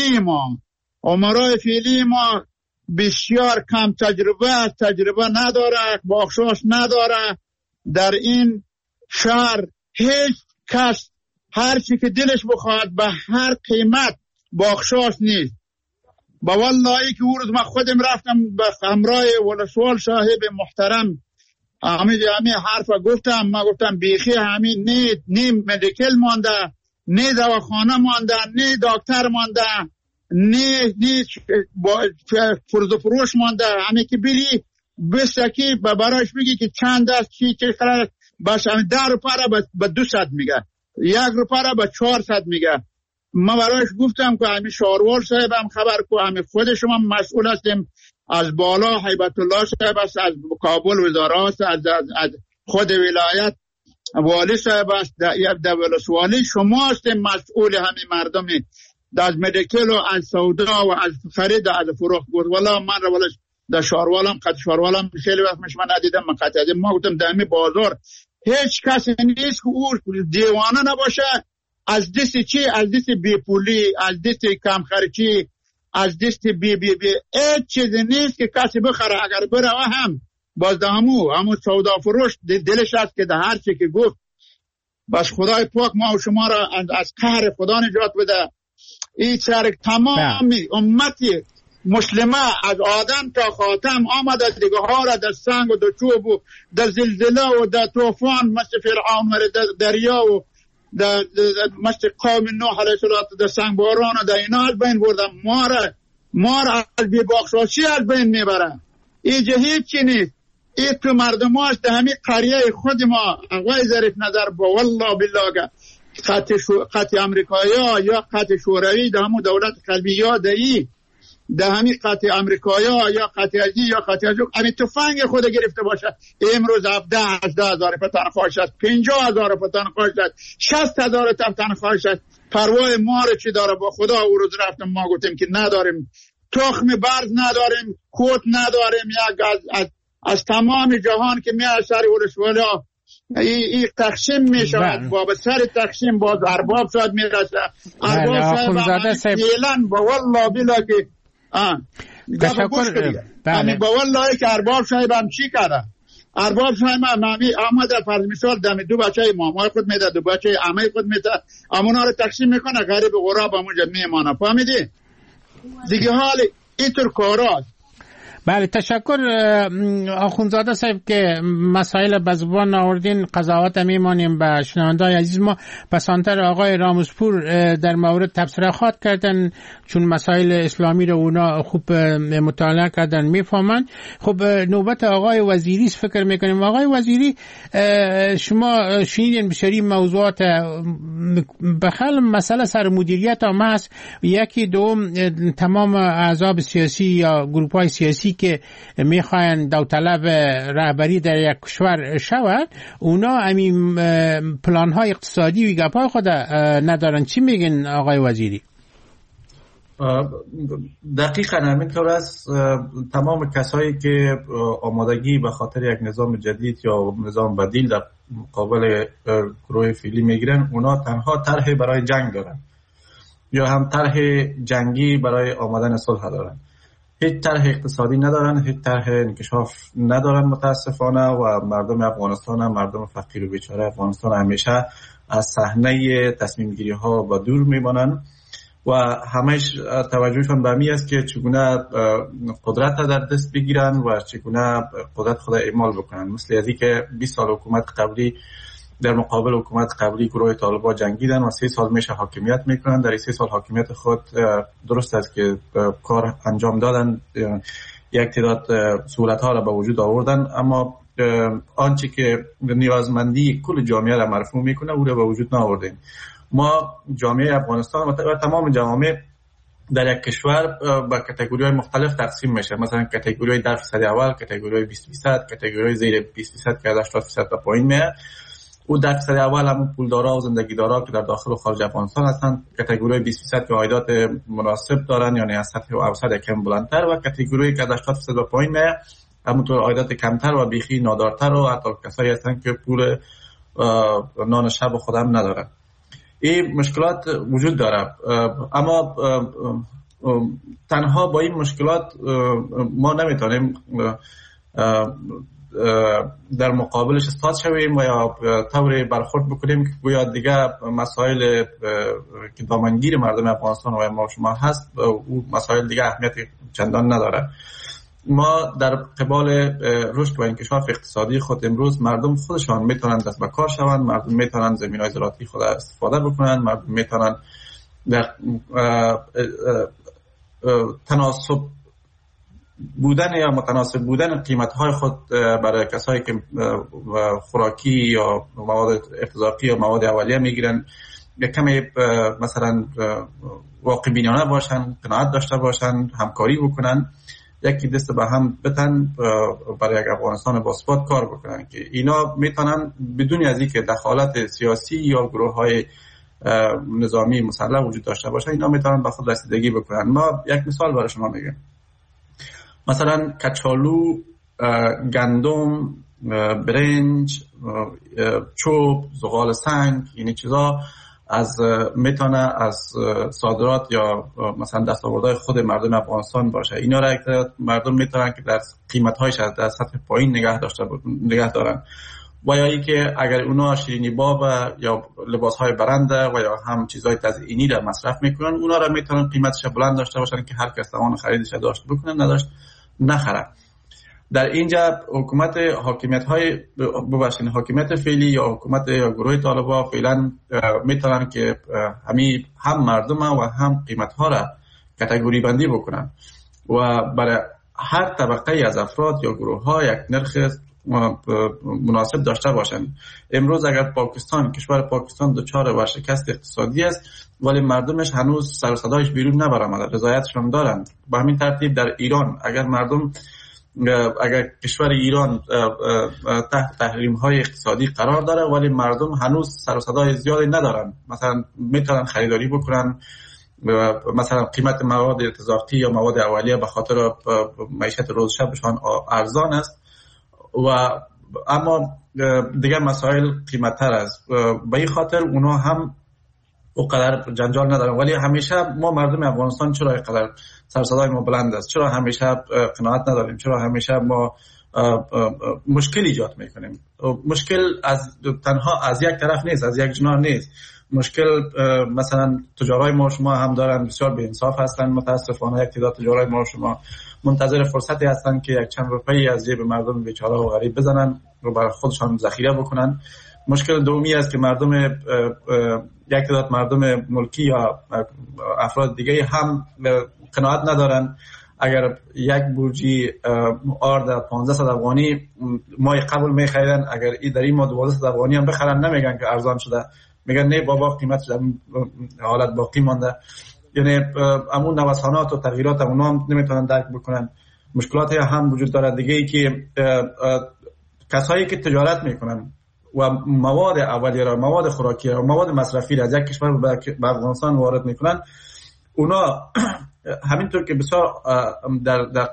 فعلی ما بسیار کم تجربه نداره، بخشش نداره. در این شهر هیچ کس هر چی که دلش بخواد به هر قیمت بخشش نیست. با والله که او روز من خودم رفتم به همراه ولسوال صاحب محترم همین حرف گفتم. من گفتم بیخی همین نه مدیکل مانده، نه دواخانه مانده، نه دکتر مانده، نه فرض فروش مانده. همین که بری بسکی براش بگی که چند است چه قرار باشه. همین 10 روپیه را به 200 میگه، 1 روپیه را به 400 میگه. ما برایش گفتم که همین شاروال صاحب هم خبر که همین خود شما مسئول هستیم، از بالا هیبت الله صاحب است، از کابل وزارت است، از خود ولایت والی صاحب است، در ولسوالی شما هستیم مسئول همین مردمی. از مدیکل و از سودا و از خرید و از فروخت بود. والا من رو ولش در شاروالم قد شاروالم خیلی وقت من ندیدم. من قطعا ما گفتم در همین بازار هیچ کسی نیست که او دیوانه نباشه از دست چی؟ از دست بی پولی، از دست کم خرچی، از دست بی هیچ چیز نیست که کسی بخره. اگر بره هم باز همو سودا فروش دلش هست که در هر چی که گفت. بس خدای پاک ما و شما را از قهر خدا نجات بده. این سر تمام امتی مسلمه از آدم تا خاتم آمده دیگه ها را در سنگ و در چوب و در زلزله و در طوفان مثل فرعون و در دریا و مثل قوم نوح علیه السلام در سنگ باران و در اینا از بین بردن. ما را از بی‌بخشاشی از بین میبرن. اینجا هیچ چی نیست. این تو مردم هاست در همین قریه خود ما. آقای ظریف نظر با والله بالله قطع امریکایی ها یا قطع شوروی در همون دولت قلبی یا در همین قطع امریکایی ها یا قطع ازی یا قطع ازی همین تفنگ خود گرفته باشه. امروز 17,000 تنخواهش است، 50,000 تنخواهش است، 60,000 تنخواهش است. پروای ما رو چی داره؟ با خدا او روز رفتم ما گفتیم که نداریم، تخم برز نداریم، کوت نداریم. یک از تمام جهان که میاد سر ولسوالی ها این تقسیم میشود. با سر تقسیم باز ارباب شاید میرسه. ارباب صاحب فعلا با والله بلا که همین با والله که ارباب صاحب هم چی کرده؟ ارباب صاحب هم آمده فرض مثال دم 2 بچه مامای خود میده، 2 بچه عمه خود میده، امونا رو تقسیم میکنه، غریب غراب همونجا میمانه. فهمیدی؟ دیگه حال اینطور کاراست. بله تشکر آخوندزاده صاحب که مسائل به زبان آوردین. قضاوت میمانیم به شنونده‌های عزیز ما. بسانتر آقای راموزپور در مورد تبصره خواد کردن، چون مسائل اسلامی رو اونا خوب مطالعه کردن میفهمن. خب نوبت آقای وزیری فکر میکنیم. آقای وزیری شما شنیدین بسیاری موضوعات، بخل مسئله سر مدیریت هم هست. یکی دوم تمام احزاب سیاسی یا گروپ های سیاسی که میخواین داوطلب رهبری در یک کشور شود، اونا همین پلان های اقتصادی و گپ های خود ندارن. چی میگن آقای وزیری؟ دقیقاً همینطور است. تمام کسایی که آمادگی به خاطر یک نظام جدید یا نظام بدیل در مقابل گروه فعلی میگیرن، اونا تنها طرح برای جنگ دارن یا هم طرح جنگی برای آمدن صلح دارن. هیچ طرح اقتصادی ندارن، هیچ طرح انکشاف ندارن متاسفانه. و مردم افغانستان هم مردم فقیر و بیچاره افغانستان همیشه از صحنه تصمیم گیری ها با دور میمانن و همش توجهشون به می است که چگونه قدرت در دست بگیرن و چگونه قدرت خود اعمال بکنن. مثل ازی که 20 سال حکومت قبلی در مقابل حکومت قبلی گروه طالبان جنگیدن و 3 سال میشه حاکمیت میکنن. در 3 سال حاکمیت خود درست است که کار انجام دادن، یک تعداد سهولت ها را به وجود آوردن، اما آنچه که نیازمندی کل جامعه را مرفوع میکنه او را به وجود نآوردن. ما جامعه افغانستان و تمام جوامع در یک کشور با کاتگوری‌های مختلف تقسیم میشه. مثلا کاتگوری 10% اول، کاتگوری 20%، کاتگوری زیر 20% که از 80% تا پایین میاد. او 10% اول همون پولدارا و زندگیدارا که در داخل و خارج افغانستان هستند. کاتگوری 20% که عایدات مناسب دارن، یعنی از سطح اوسط کم بلندتر، و کاتگوری که از 80% تا پایین میاد همونطور عایدات کمتر و بیخی نادارتر و حتی کسایی هستند که پول نان شب خودم ندارن. این مشکلات وجود داره، اما تنها با این مشکلات ما نمیتونیم در مقابلش استاد شویم و یا طوری برخورد بکنیم که گویا دیگه مسائل که دامنگیر مردم افغانستان و ما شما هست او مسائل دیگه اهمیت چندان نداره. ما در قبال رشد و انکشاف اقتصادی خود امروز مردم خودشان میتونن دست به کار شوند، مردم میتونن زمینهای زراعتی خود استفاده بکنن، مردم میتونن در تناسب بودن یا متناسب بودن قیمت‌های خود برای کسایی که خوراکی یا مواد ارتزاقی یا مواد اولیه میگیرن یک کمی مثلا واقع بینانه باشن، قناعت داشته باشن، همکاری بکنن، یکی دست به هم بتن برای یک افغانستان باثبات کار بکنن که اینا میتونن بدون از اینکه دخالت سیاسی یا گروه‌های نظامی مسلح وجود داشته باشه، اینا میتونن به خود رسیدگی بکنن. ما یک مثال برای شما میگم. مثلا کچالو، گندم، برنج، چوب، زغال سنگ، این چیزا میتونه از صادرات یا مثلا دستاوردهای خود مردم افغانستان باشه. اینا را مردم میتونن که در قیمت‌هایش در سطح پایین نگه دارن. و یا ای که اگر اونا شیرینی باب یا لباس‌های برنده و یا هم چیزهای تزیینی را مصرف میکنن، اونا را میتونن قیمتش بلند داشته باشن که هر کس توان خریدش داشت بکنه، نداشت نخره. در اینجا حکومت حاکمیت فعلی یا حکومت یا گروه طالبان فعلا میتونن که هم مردم و هم قیمت ها را کاتگوری بندی بکنن و برای هر طبقه از افراد یا گروه ها یک نرخ مناسب داشته باشند. امروز اگر کشور پاکستان دچار ورشکست اقتصادی است ولی مردمش هنوز سر و صدایش بیرون نبرآمده، رضایتشون دارند. به همین ترتیب در ایران اگر کشور ایران تحت تحریم های اقتصادی قرار داره ولی مردم هنوز سر و صدای زیادی ندارن، مثلا میتونن خریداری بکنن، مثلا قیمت مواد ارتزاقی یا مواد اولیه به خاطر معیشت روز شبشان ارزان است و اما دیگه مسائل قیمت‌تر است. به این خاطر اونا هم اونقدر جنجال ندارن. ولی همیشه ما مردم افغانستان چرا اینقدر سر صدای ما بلند است؟ چرا همیشه قناعت نداریم؟ چرا همیشه ما مشکل ایجاد میکنیم؟ مشکل تنها از یک طرف نیست، از یک جناح نیست. مشکل مثلا تجارای ما شما هم دارن، بسیار به انصاف هستن. متاسفانه یک تعداد تجارای ما شما منتظر فرصتی هستن که یک چند روپیه از جیب مردم بیچاره و غریب بزنن و برای خودشان ذخیره بکنن. مشکل دومی است که یک تعداد مردم ملکی یا افراد دیگه هم قناعت ندارن. اگر یک بورجی آرد 1500 افغانی ماه قبل میخریدن، اگر در این ماه 1200 افغانی هم بخرن نمیگن که ارزان شده، میگن نه بابا قیمتش در حالت باقی مانده. یعنی همون نوسانات و تغییرات اونا هم نمیتونن درک بکنن. مشکلات هم وجود داره دیگه ای که کسایی که تجارت میکنن و مواد اولیه را، مواد خوراکی را، مواد مصرفی را از یک کشور به افغانستان وارد میکنن، اونا همینطور که بسیار در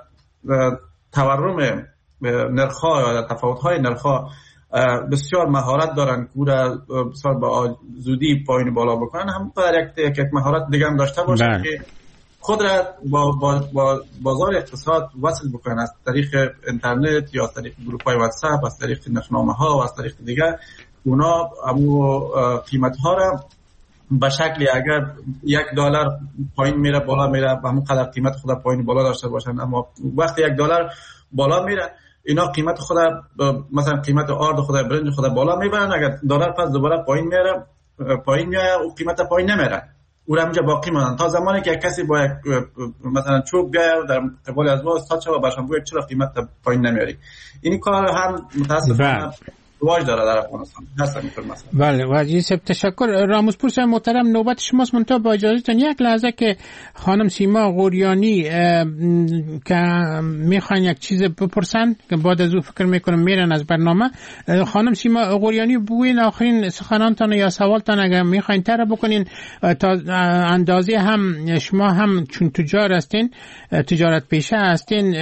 تورم نرخ‌ها یا در تفاوت‌های نرخ‌ها بسیار مهارت دارن که بسیار با زودی پایین بالا بکنن، هم یک مهارت دیگه هم داشته باشن که خود را با بازار اقتصاد وصل بکنن از طریق اینترنت یا از طریق گروپ‌های واتساپ، از طریق نشنامه‌ها و از طریق دیگه. اونا همو قیمت‌ها را به شکلی اگر $1 پایین میره بالا میره و همون قدر قیمت خود پایین بالا داشته باشن، اما وقتی $1 بالا میره اینا قیمت خود مثلا قیمت آرد خود برنج خود بالا میبرن، اگر دلار پس دوباره پایین میره و قیمت پایین نمیره، او همونجا باقی ماندن تا زمانی که کسی با یک مثلا چوب بیاید در قبال از ما استاد شود باشم بگه چرا قیمت پایین نمیاری. این کار هم متاسفانه واج داره در افغانستان. بله وزیر صاحب تشکر. راموزپور صاحب محترم نوبت شماست، منتها با اجازهتون یک لحظه که خانم سیما غوریانی که میخوان یک چیز بپرسن که بعد از او فکر میکنم میرن از برنامه. خانم سیما غوریانی بگوین آخرین سخنانتان یا سوالتان اگر میخواین تر بکنین تا اندازه هم شما هم چون تجار هستین، تجارت پیشه هستین،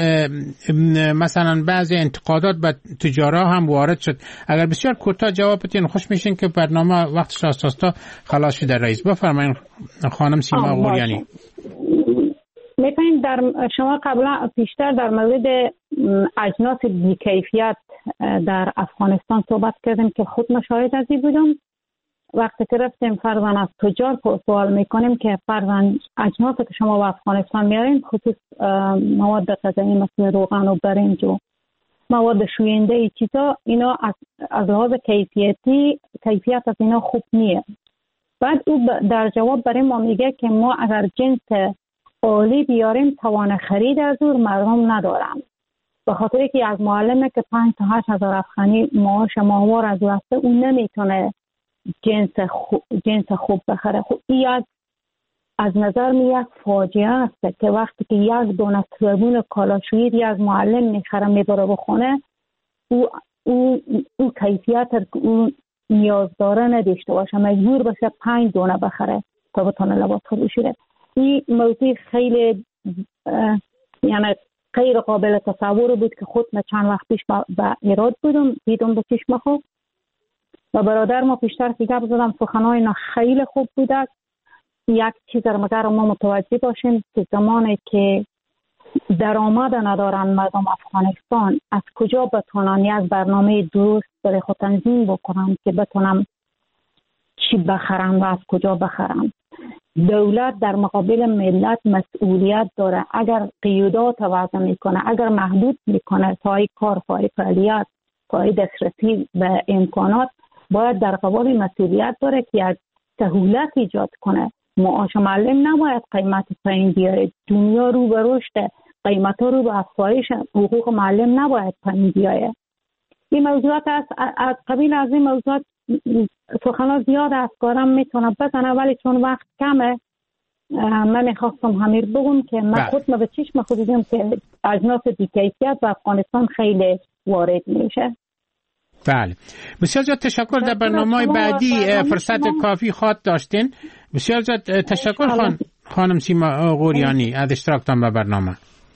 مثلا بعضی انتقادات به تجارا هم وارد شد، اگر بسیار کوتاه جواب بدین خوش میشین که برنامه وقتش آساستا خلاص شده. رئیس بفرمایید خانم سیما غوریانی. می‌بینید در شما قبلا پیشتر در مورد اجناس بی‌کیفیت در افغانستان صحبت کردیم که خود مشاهد ازی بودم. وقتی که رفتیم فرضاً از تجار سوال میکنیم که فرضاً اجناسی که شما به افغانستان میارین خصوص مواد غذایی مثل روغن و برنج و مواد شوینده ای چیزا، اینا از لحاظ کیفیت از اینا خوب نیه. بعد او در جواب برای ما میگه که ما اگر جنس عالی بیاریم توان خرید از او مردم ندارن، به خاطر که از معلمه که 5 تا 8 هزار افغانی معاش ماهوار از واسطه اون نمیتونه جنس خوب بخره. خب این از نظر می یک فاجعه است که وقتی که یک دونه صابون کالاشویی از معلم میخره میبره بخونه، او کیفیت اون نیاز داره نداشته باشه، مجبور بشه 5 دونه بخره تا بتونه لباس بپوشه. این موضوع خیلی یعنی غیر قابل تصور بود که خود من چند وقت پیش به ایراد بودم، دیدم به چشم خود و برادر ما پیشتر که گپ زدم سخنهای اینا خیلی خوب بوده. یک چیز رو مگر ما متوجه باشیم که زمانی که درآمد ندارن مردم افغانستان، از کجا بتونن یک برنامه درست برای خود تنظیم بکنن که بتونن چی بخرن و از کجا بخرن. دولت در مقابل ملت مسئولیت داره. اگر قیودات وضع میکنه، اگر محدود میکنه تای کار، تای فعالیت، تای دسترسی به امکانات، باید در قبال مسئولیت داره که از سهولت ایجاد کنه. معاش معلم نباید قیمت پایین بیاره. دنیا رو به رشد، قیمت ها رو به افزایش، حقوق معلم نباید پایین بیاره. این موضوعات از قبیل از این موضوعات سخنان زیاد از کارم میتونم بزنم، ولی چون وقت کمه من میخواستم همیر بگم که من خود به چشم خود دیدم که اجناس بی‌کیفیت به افغانستان خیلی وارد میشه. بله بسیار زیاد تشکر. در برنامه بعدی فرصت کافی خواهد داشتین. بسیار زیاد تشکر خانم سیما غوریانی از اشتراکتان به برنامه.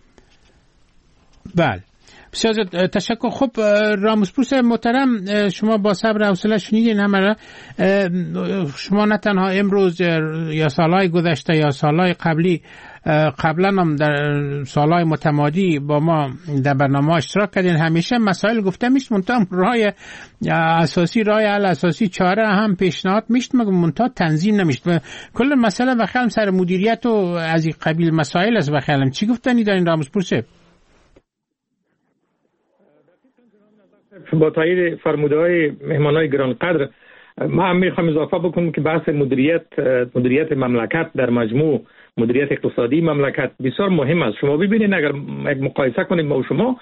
بله بسیار زیاد تشکر. خب راموزپور محترم، شما با صبر و حوصله شنیدین همه را. شما نه تنها امروز یا سالهای گذشته یا سالهای قبلی قبلا هم در سالهای متمادی با ما در برنامه اشتراک کردین. همیشه مسائل گفته میشت، منتها راه اساسی، راه حل اساسی، چاره هم پیشنهاد میشت، مگه منتها تنظیم نمیشت. کل مسئله بخیالم سر مدیریت و از این قبیل مسائل است. بخیالم چی گفتنی در این رامز پرسه؟ با تایید فرموده های مهمانای گرانقدر، ما هم میخوام اضافه بکنم که بحث مدیریت مملکت در مجموع، مدیریت اقتصادی مملکت بسیار مهم است. شما ببینید اگر مقایسه کنیم با شما،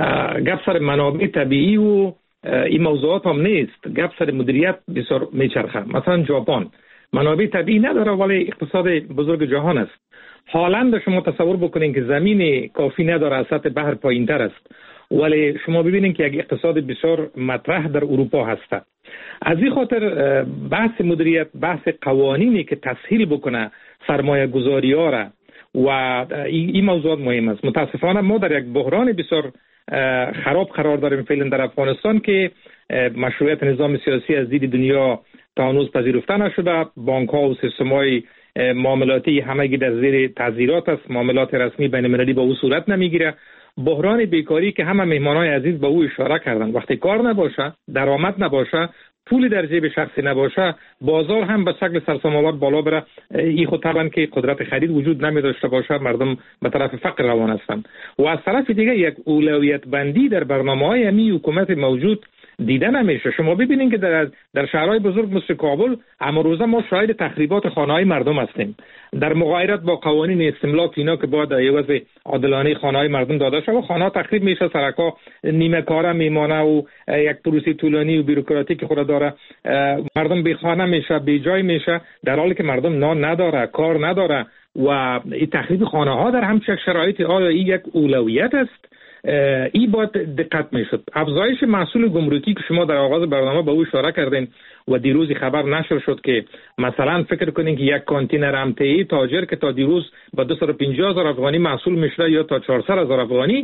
گپ سر منابع طبیعی و این موضوعات هم نیست، گپ سر مدیریت بسیار میچرخه. مثلا ژاپن منابع طبیعی نداره ولی اقتصاد بزرگ جهان است. هالند شما تصور بکنید که زمین کافی نداره، از سطح بحر پایینتر است، ولی شما ببینید که یک اقتصاد بسیار مطرح در اروپا هست. از این خاطر بحث مدیریت، بحث قوانینی که تسهیل بکنه سرمایه گذاری ها را و این موضوعات مهم است. متاسفانه ما در یک بحران بسیار خراب قرار داریم فعلا در افغانستان که مشروعیت نظام سیاسی از دید دنیا تا هنوز پذیرفته نشده. بانک ها و سیستم های معاملاتی همگی در زیر تعزیرات است، معاملات رسمی بین المللی با او صورت نمیگیره. بحران بیکاری که همه مهمانای عزیز با او اشاره کردن، وقتی کار نباشه، درآمد نباشه، پولی در جیب شخصی نباشه، بازار هم به شکل سرسام‌آور بالا بره. این خود طبعا که قدرت خرید وجود نمی داشته باشه، مردم به طرف فقر روان هستند. و از طرف دیگه یک اولویت بندی در برنامه‌های امی حکومت موجود دیده نمیشه. شما ببینید که در شهرهای بزرگ مثل کابل امروزه ما شاهد تخریبات خانه‌های مردم هستیم، در مغایرت با قوانین استملاک اینا که باید عوض عادلانه خانه‌های مردم داده شود، خانه‌ها تخریب میشه، سرکا نیمه کاره میمانه و یک پروسه طولانی و بیروکراتیک خود داره، مردم بی خانه میشه، بی جای میشه، در حالی که مردم نان نداره، کار نداره. و این تخریب خانه‌ها در همچین شرایطی آیا این یک اولویت است؟ این باید دقت میشد. افزایش محصول گمرکی که شما در آغاز برنامه به او اشاره کردین و دیروز خبر نشر شد که مثلا فکر کنین که یک کانتینر امتئی تاجر که تا دیروز با 250,000 افغانی محصول میشده یا تا 400,000 افغانی،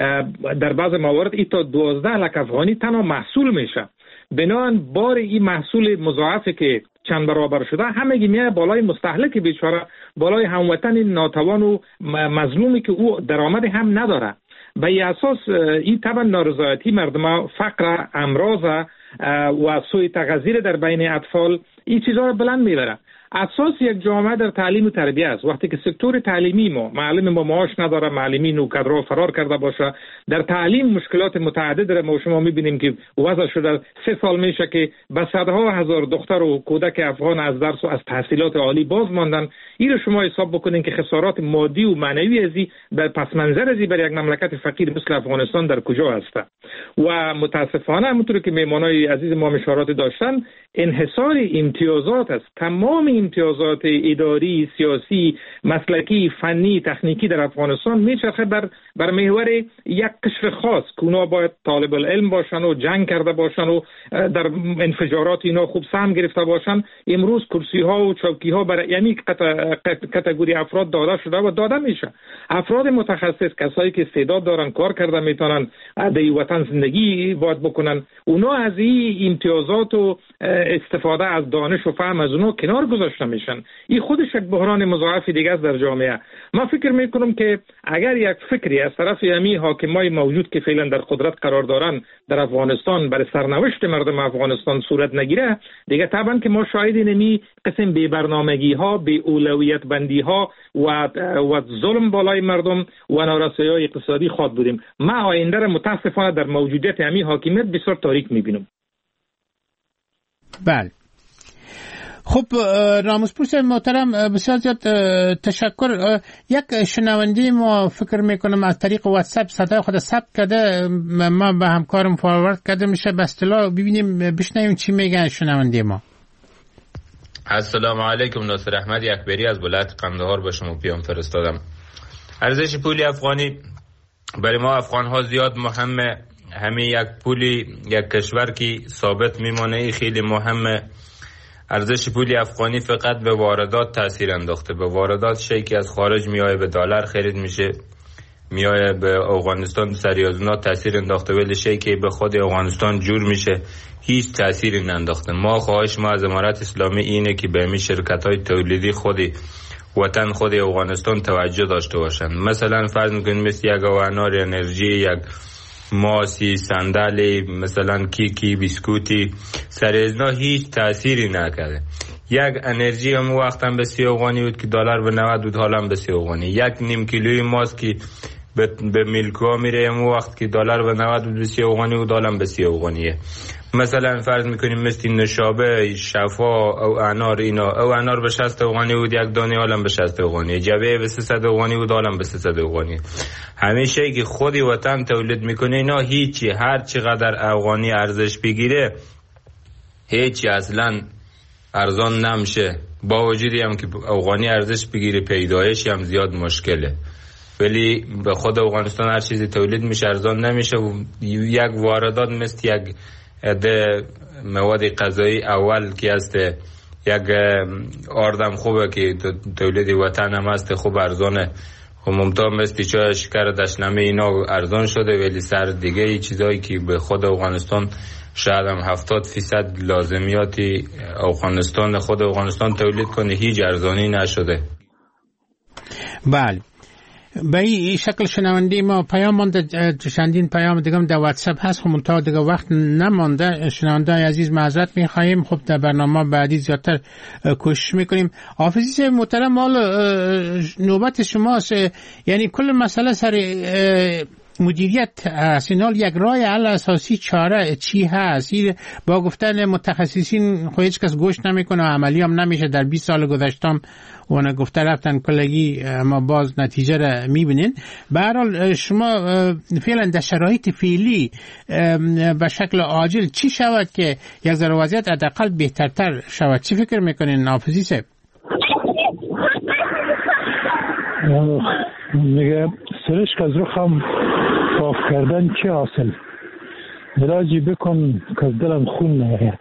در بعض موارد این تا 12 لک افغانی تنها محصول میشه. بنابراین بار این محصول مضاعفه که چند برابر شده همگی میاد بالای مستهلک بیچاره، بالای هموطن ناتوان و مظلومی که او درآمد هم نداره. به این اساس این طبعا نارضایتی مردم، فقر، امراض و سوء تغذیه در بین اطفال، این چیزها رو بلند میبره. اساس یک جامعه در تعلیم و تربیت است. وقتی که سکتور تعلیمی ما معلم با معاش نداره، معلمین و کادرها فرار کرده باشه، در تعلیم مشکلات متعدد را ما شما میبینیم که وضع شده. 3 سال میشه که به صدها هزار دختر و کودک افغان از درس و از تحصیلات عالی باز ماندن. این رو شما حساب بکنین که خسارات مادی و معنوی ازی در پس منظر ازی برای یک مملکت فقیر مثل افغانستان در کجا هست. و متاسفانه همونطور که مهمانای عزیز ما اشارات داشتن، انحصار امتیازات است. تمام امتیازات اداری، سیاسی، مسلکی، فنی، تکنیکی در افغانستان میچرخه بر محور یک قشر خاص که اونا باید طالب العلم باشن و جنگ کرده باشن و در انفجارات اینا خوب سهم گرفته باشن. امروز کرسی ها و چوکی ها برای یعنی کاتگوری افراد داده شده و داده میشه. افراد متخصص، کسایی که استعداد دارن، کار کرده میتونن، در وطن زندگی باید بکنن، اونا از این امتیازات و استفاده از دانش و فهم از اونا کنار گذاشته میشن. این خودش یک بحران مضاعف دیگه است در جامعه. من فکر میکنم که اگر یک فکری از طرف امی حاکمای موجود که فعلا در قدرت قرار دارن در افغانستان برای سرنوشت مردم افغانستان صورت نگیره، دیگه طبعا که ما شاهد اینمی قسم بی برنامگی ها، بی اولویت بندی ها و ظلم بالای مردم و نارسایی اقتصادی خود بودیم. ما آینده را متاسفانه در موجودیت امی حاکمیت بسیار تاریک میبینم. بله. خب راموزپرس محترم، بسیار زیاد تشکر. یک شنونده ما فکر میکنم از طریق واتساپ صدای خود ثبت کرده، ما به همکارم فوروارد کرده میشه، به اصطلاح ببینیم بشنویم چی میگن شنونده ما. السلام علیکم، ناصر احمد یکبری از ولایت قندهار به شما پیام فرستادم. ارزش پول افغانی برای ما افغان ها زیاد مهمه. همین یک پولی یک کشور که ثابت میمانه خیلی مهمه. ارزش پول افغانی فقط به واردات تاثیر انداخته. به واردات شیء که از خارج میایه به دلار خرید میشه، میایه به افغانستان سریازونات تاثیر انداخته، ولی شیء که به خود افغانستان جور میشه هیچ تاثیری ننداخته. ما خواهش ما از امارت اسلامی اینه که به همین شرکت‌های تولیدی خودی وطن خود افغانستان توجه داشته باشند. مثلا فرض میکنیم مثل یک انار انرژی، یک ماسی، صندلی، مثلا کیکی، بیسکوتی، سر ازنا هیچ تأثیری نکرده. یک انرژی هم وقت هم به 30 افغانی بود که دلار به 90 بود، حالا هم به 30 افغانی. یک نیم کیلوی ماست که به میلکو میره هم وقت که دلار به 90 بود به 30 افغانی بود، حالا هم به 30 افغانیه. مثلا فرض میکنیم مثل نشابه، شفا او انار، اینا او انار به 60 افغانی بود یک دانه، حالا به 60 افغانی. جبه به 300 افغانی بود، حالا به 300 افغانی. همیشه که خودی وطن تولید میکنه اینا هیچی، هر چقدر افغانی ارزش بگیره هیچی اصلا ارزان نمیشه. با وجودی هم که افغانی ارزش بگیره پیدایش هم زیاد مشکله، ولی به خود افغانستان هر چیزی تولید میشه ارزان نمیشه. یک واردات مثل یک عده مواد غذایی اول که هست، یک آردم خوبه که تولید وطن هم هست، خوب ارزانه. و ممتاز مثل چای شکر دشنمه اینا ارزان شده، ولی سر دیگه چیزایی که به خود افغانستان شاید هم 70% لازمیاتی افغانستان خود افغانستان تولید کنه هیچ ارزانی نشده. بله، به این شکل شنونده ما پیام مانده، چندین پیام دیگه در واتساپ هست، خب منتها دیگه وقت نمانده. شنونده عزیز معذرت میخواییم، خب در برنامه بعدی زیادتر کوشش میکنیم. حافظی محترم، حال نوبت شماست. یعنی کل مسئله سر مدیریت است، این حال یک راه حل اساسی چاره چی هست؟ با گفتن متخصصین خب هیچ کس گوش نمیکنه و عملی هم نمیشه. در 20 سال گذشتم اونا گفته رفتن کلگی، ما باز نتیجه را میبینین. به هر حال شما فعلا در شرایط فعلی به شکل عاجل چی شود که یک ذره وضعیت حداقل بهترتر شود؟ چی فکر میکنین نافذی صاحب؟ میگه سرشک از رخم صاف کردن چه حاصل، علاجی بکن که از دلم خون نیاید.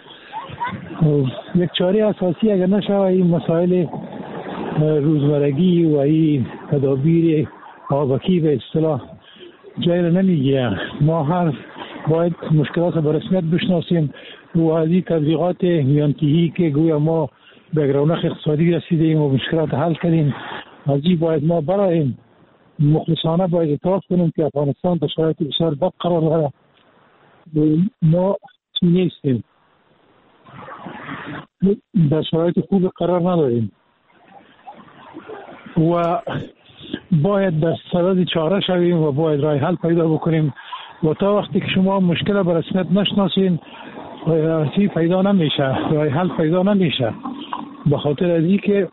یک چاره اساسی اگر نشود این مسائل روزمرگی و این تدابیر آبکی به اصطلاح جای را نمیگیره. ما باید مشکلات به رسمیت بشناسیم و از این تبلیغات میانتهی که گویا ما به رونق اقتصادی رسیدیم و مشکلات حل کردیم، از این باید ما برایم مخلصانه باید اعتراف کنیم که افغانستان در شرایط بسیار بد قرار داره. ما نیستیم، در شرایط خوب قرار نداریم و باید در صدد چاره شویم و باید راه حل پیدا بکنیم. و تا وقتی که شما مشکل به رسمیت نشناسین راه پیدا نمیشه، راه حل پیدا نمیشه. به خاطر از این که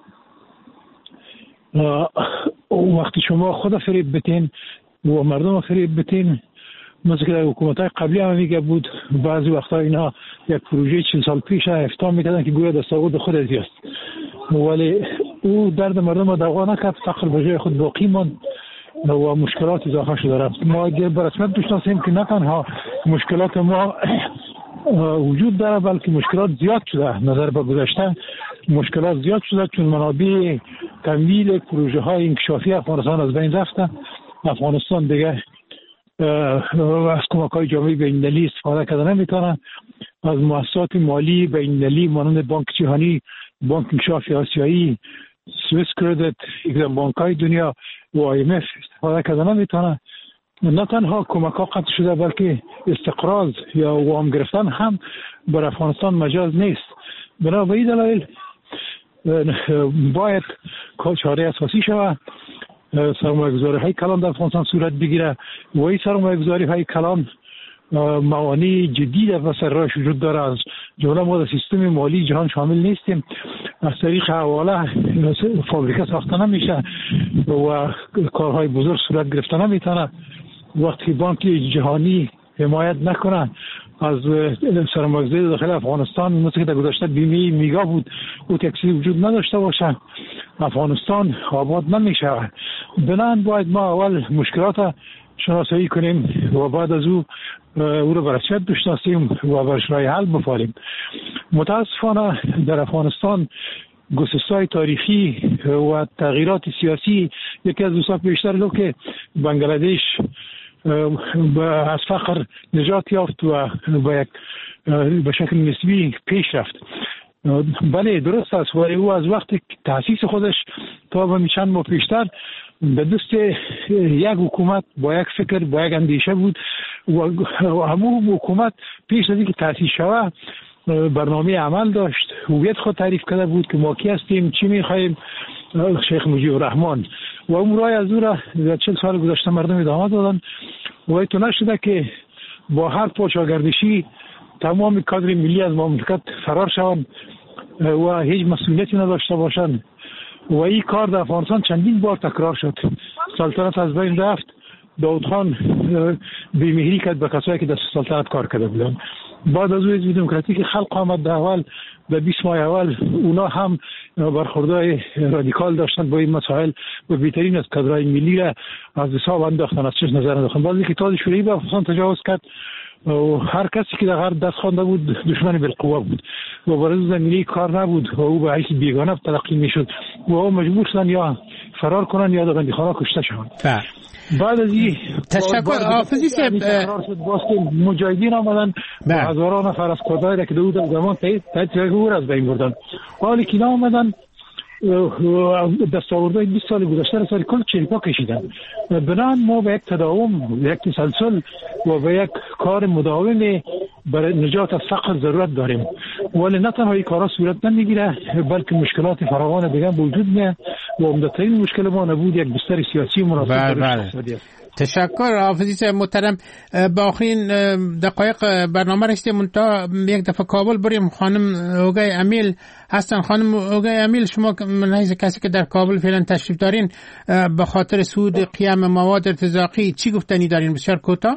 وقتی شما خود فریب بتین و مردم فریب بتین، مثل که در حکومت‌های قبلی هم میگه بود، بعضی وقتا اینا یک پروژه 40 سال پیش افتتاح میکردن که گویا دستاورد خود ازی است، ولی او درد مردم را دوا نکرد، فقر به جای خود باقی ماند و مشکلات اضافه شده رفت. ما اگر به رسمیت بشناسیم که نه تنها مشکلات ما وجود داره بلکه مشکلات زیاد شده، نظر به گذشته مشکلات زیاد شده، چون منابع تمویل پروژه های انکشافی افغانستان از بین رفته. افغانستان دیگه از کمک های جامعه بین‌المللی استفاده کرده نمیتونه، از مؤسسات مالی بین‌المللی مانند بانک جهانی، بانک انکشافی آسیایی، سوئیس کردیت، یکم بانک های دنیا و IMF استفاده کرده نمیتونه. نه تنها کمک ها قطع شده بلکه استقراض یا وام گرفتن هم بر افغانستان مجاز نیست. بنابراین دلایل باید چاره اساسی شود، سرمایه‌گذاری های کلان در افغانستان صورت بگیره و این سرمایه‌گذاری های کلان موانع جدی در پس راهش وجود داره. از جمله ما در سیستم مالی جهان شامل نیستیم، از طریق حواله فابریکه ساخته نمیشه و کارهای بزرگ صورت گرفته نمیتونه. وقتی بانک جهانی حمایت نکنه از سرمایه‌گذاری داخل افغانستان، مثل که در گذشته بیمه میگا بود، او تکسی وجود نداشته باشه، افغانستان آباد نمیشه. بنابراین باید ما اول مشکلات شناسایی کنیم و بعد از او رو به رسمیت بشناسیم و برش راه حل بفاریم. متاسفانه در افغانستان گسسته‌های تاریخی و تغییرات سیاسی یکی از دوستان بیشتر لو که بنگلادش از فقر نجات یافت و به شکل نسبی پیش رفت. بله درست است. ولی او از وقتی تاسیس خودش تا به چند ماه پیشتر به دست یک حکومت با یک فکر با یک اندیشه بود و همون حکومت پیش از اینکه تاسیس شود برنامه عمل داشت، هویت خود تعریف کرده بود که ما کی هستیم، چی می‌خوایم. شیخ مجیب الرحمن و اون رای از او را 40 سال گذشته مردم ادامه دادن و تو نشده که با هر پاچاگردشی تمام کادر ملی از مملکت فرار شوند و هیچ مسئولیتی نداشته باشند و این کار در افغانستان چندین بار تکرار شد. سلطنت از بین رفت، داود خان بی‌مهری کرد به کسایی که در سلطنت کار کرده بودند. بعد از حزب دموکراتیک خلق آمد در اول به 20 ماه اول اونا هم برخوردهای رادیکال داشتن با این مسائل و بهترین از کادرهای ملی را از حساب انداختن، از چش نظر انداختن. بعد که اتحاد شوروی به افغانستان تجاوز کرد و هر کسی که در غرب دست خوانده بود دشمن بالقوه بود و برای زمینی کار نبود و او به حیث بیگانه تلقی میشد و او مجبور شدن یا فرار کنن یا در بندیخانه کشته شوند. بعد از این تشکر حافظی صاحب مجاهدین آمدن هزاران نفر از کودای که دو زمان تایید از بین بردن. حالی که آمدن دستاوردهای 20 سال گذشته را سر کل چریپا کشیدن. بنابراین ما به یک تداوم، به یک تسلسل و به یک کار مداوم برای نجات از فقر ضرورت داریم. ولی نه تنها این کارا صورت نمیگیره بلکه مشکلات فراوان دیگه وجود میاد و عمدترین مشکل ما نبود یک بستر سیاسی مناسب اقتصادی است. تشکر حافظی صاحب محترم. با آخرین دقایق برنامه رسیدیم. منتها یک دفعه کابل بریم. خانم اوگای امیل هستن. خانم اوگای امیل، شما من حیث کسی که در کابل فعلا تشریف دارین به خاطر صعود قیام مواد ارتزاقی چی گفتنی دارین؟ بسیار کوتاه.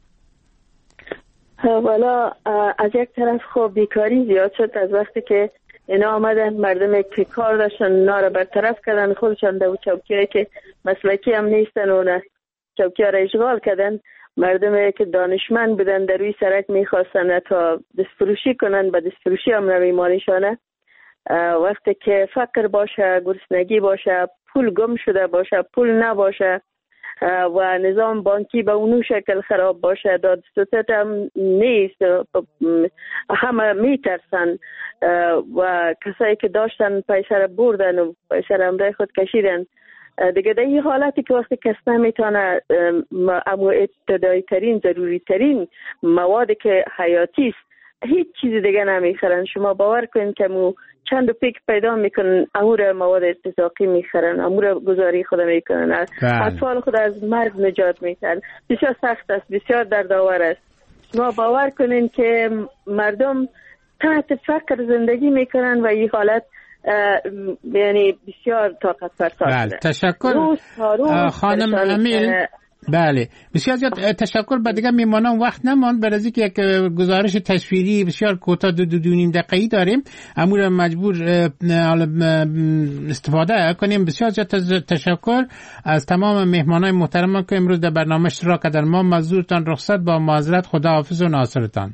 والا از یک طرف خب بیکاری زیاد شد از وقتی که اینا آمدن، مردم که کار داشتن نارا برطرف کردن، خودشان در چوکیایی که مسلکی هم نیستن و نه چوکی ها را اشغال کردن. مردم که دانشمند بودن در روی سرک میخواستن تا دستفروشی کنن، به دستفروشی هم نمیمانشانه. وقتی که فقر باشه، گرسنگی باشه، پول گم شده باشه، پول نباشه و نظام بانکی به اونو شکل خراب باشه، دادستان هم نیست، همه میترسن و کسایی که داشتن پیسر بردن و پیسر امرای خود کشیدن. دیگه در این حالتی که وقتی کس نمیتونه اما ابتدایی ترین ضروری ترین مواد که حیاتی است هیچ چیز دیگه نمیخرن. شما باور کنید که چند پیک پیدا میکنن امور مواد ارتزاقی میخرن، امور گذاری خود میکنن، اطفال خود از مرگ نجات میدن. بسیار سخت است، بسیار دردآور است. شما باور کنید که مردم تحت فقر زندگی میکنن و این حالت یعنی بسیار طاقت فرسا شده. تشکر خانم امیل. بله بسیار زیاد تشکر. بعد دیگه میمانم وقت نماند برای که یک گزارش تصویری بسیار کوتاه 2.5 دقیقه‌ای داریم، امور مجبور استفاده کنیم. بسیار زیاد تشکر از تمام مهمانای محترم که امروز در برنامه اشتراک کردن. ما مزدورتان رخصت با معذرت، خداحافظ و ناصرتان.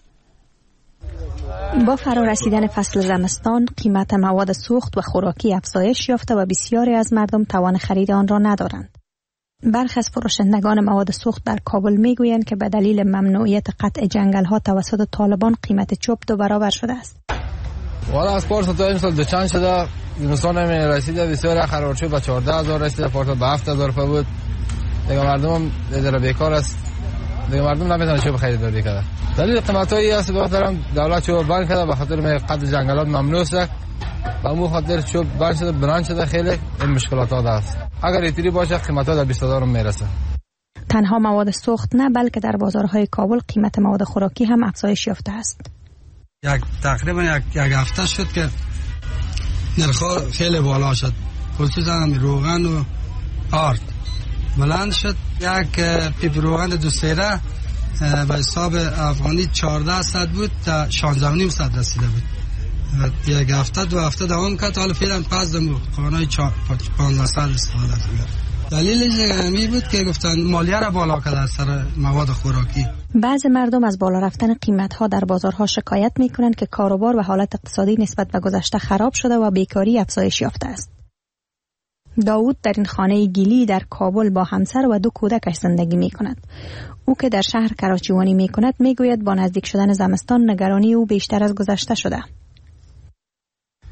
با فرا رسیدن فصل زمستان قیمت مواد سوخت و خوراکی افزایش یافته و بسیاری از مردم توان خرید آن را ندارند. برخی از فروشندگان مواد سوخت در کابل میگویند که به دلیل ممنوعیت قطع جنگل‌ها توسط طالبان قیمت چوب 2 برابر شده است. والا از پارسال تا امسال دوچند شده، زمستان هم رسیده بسیار خراب شد، به 14,000 رسیده، پارسال به 7,000 روپیه بود. دیگه مردم هم در بیکار است، دیگه مردم نمیتونن چوب خریداری کنن. دلیل قیمتایی است به خاطر دولت چوب بند کرده، به خاطر قطع جنگلات ممنوع است و همون خاطر چوب بند شده، برند شده. خیلی این مشکلات ها است. اگر اینطوری باشه قیمت‌ها در 20,000 میرسه. تنها مواد سوخت نه بلکه در بازارهای کابل قیمت مواد خوراکی هم افزایش یافته است. تقریبا یک هفته شد که نرخ‌ها خیلی بالا شد، خصوصا روغن و آرد بلند شد. یک پیپ روغن 2 سیره به حساب افغانی 1400 بود تا 16,500 رسیده بود. یک هفته 2 هفته دوام کرد، حالا فعلا پس دمو قانونای 1500 استفاده کرد. دلیلش می بود که گفتن مالیه را بالا کرد از سر مواد خوراکی. بعضی مردم از بالا رفتن قیمت‌ها در بازارها شکایت می‌کنند که کاروبار و حالت اقتصادی نسبت به گذشته خراب شده و بیکاری افزایش یافته است. داوود در این خانه گیلی در کابل با همسر و 2 کودکش زندگی می‌کند. او که در شهر کراچیوانی می‌کند می‌گوید با نزدیک شدن زمستان نگرانی او بیشتر از گذشته شده.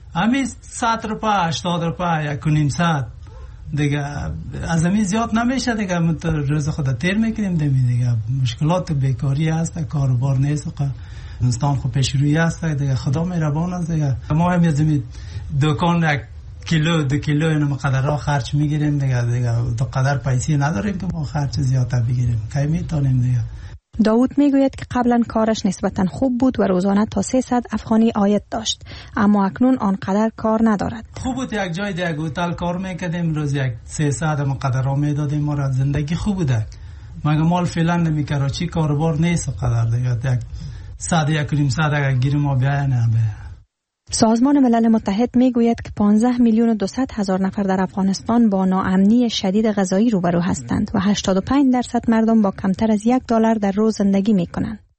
همین 100 روپیه 80 روپیه 1.5 ساعت دیگه از همین زیاد نمیشه دیگه. روز خود تیر میکنیم دیگه. مشکلات بیکاری هست، کاروبار نیست، انسان خود پیش روی هست دیگه. خدا مهربان است دیگه. ما هم از دکان 1 کیلو 2 کیلو اینو مقدار خرج میگیریم دیگه تو قدر پیسه نداریم که ما خرج زیادتر بگیریم. کی میتونیم دیگه. داوود میگوید که قبلا کارش نسبتا خوب بود و روزانه تا 300 افغانی عاید داشت، اما اکنون آنقدر کار ندارد. خوب بود یک جای دیگه هتل کار میکردیم، روز 300 مقدار را میدادیم، ما را زندگی خوب بوده. مگه مال فعلا نمی کراچی کاروبار نیست قدر دیگه. 100-1.5 اگر گیریم ما بیاین نه. سازمان ملل متحد میگوید که 15,200,000 نفر در افغانستان با ناامنی شدید غذایی روبرو هستند و 85% مردم با کمتر از $1 در روز زندگی میکنند.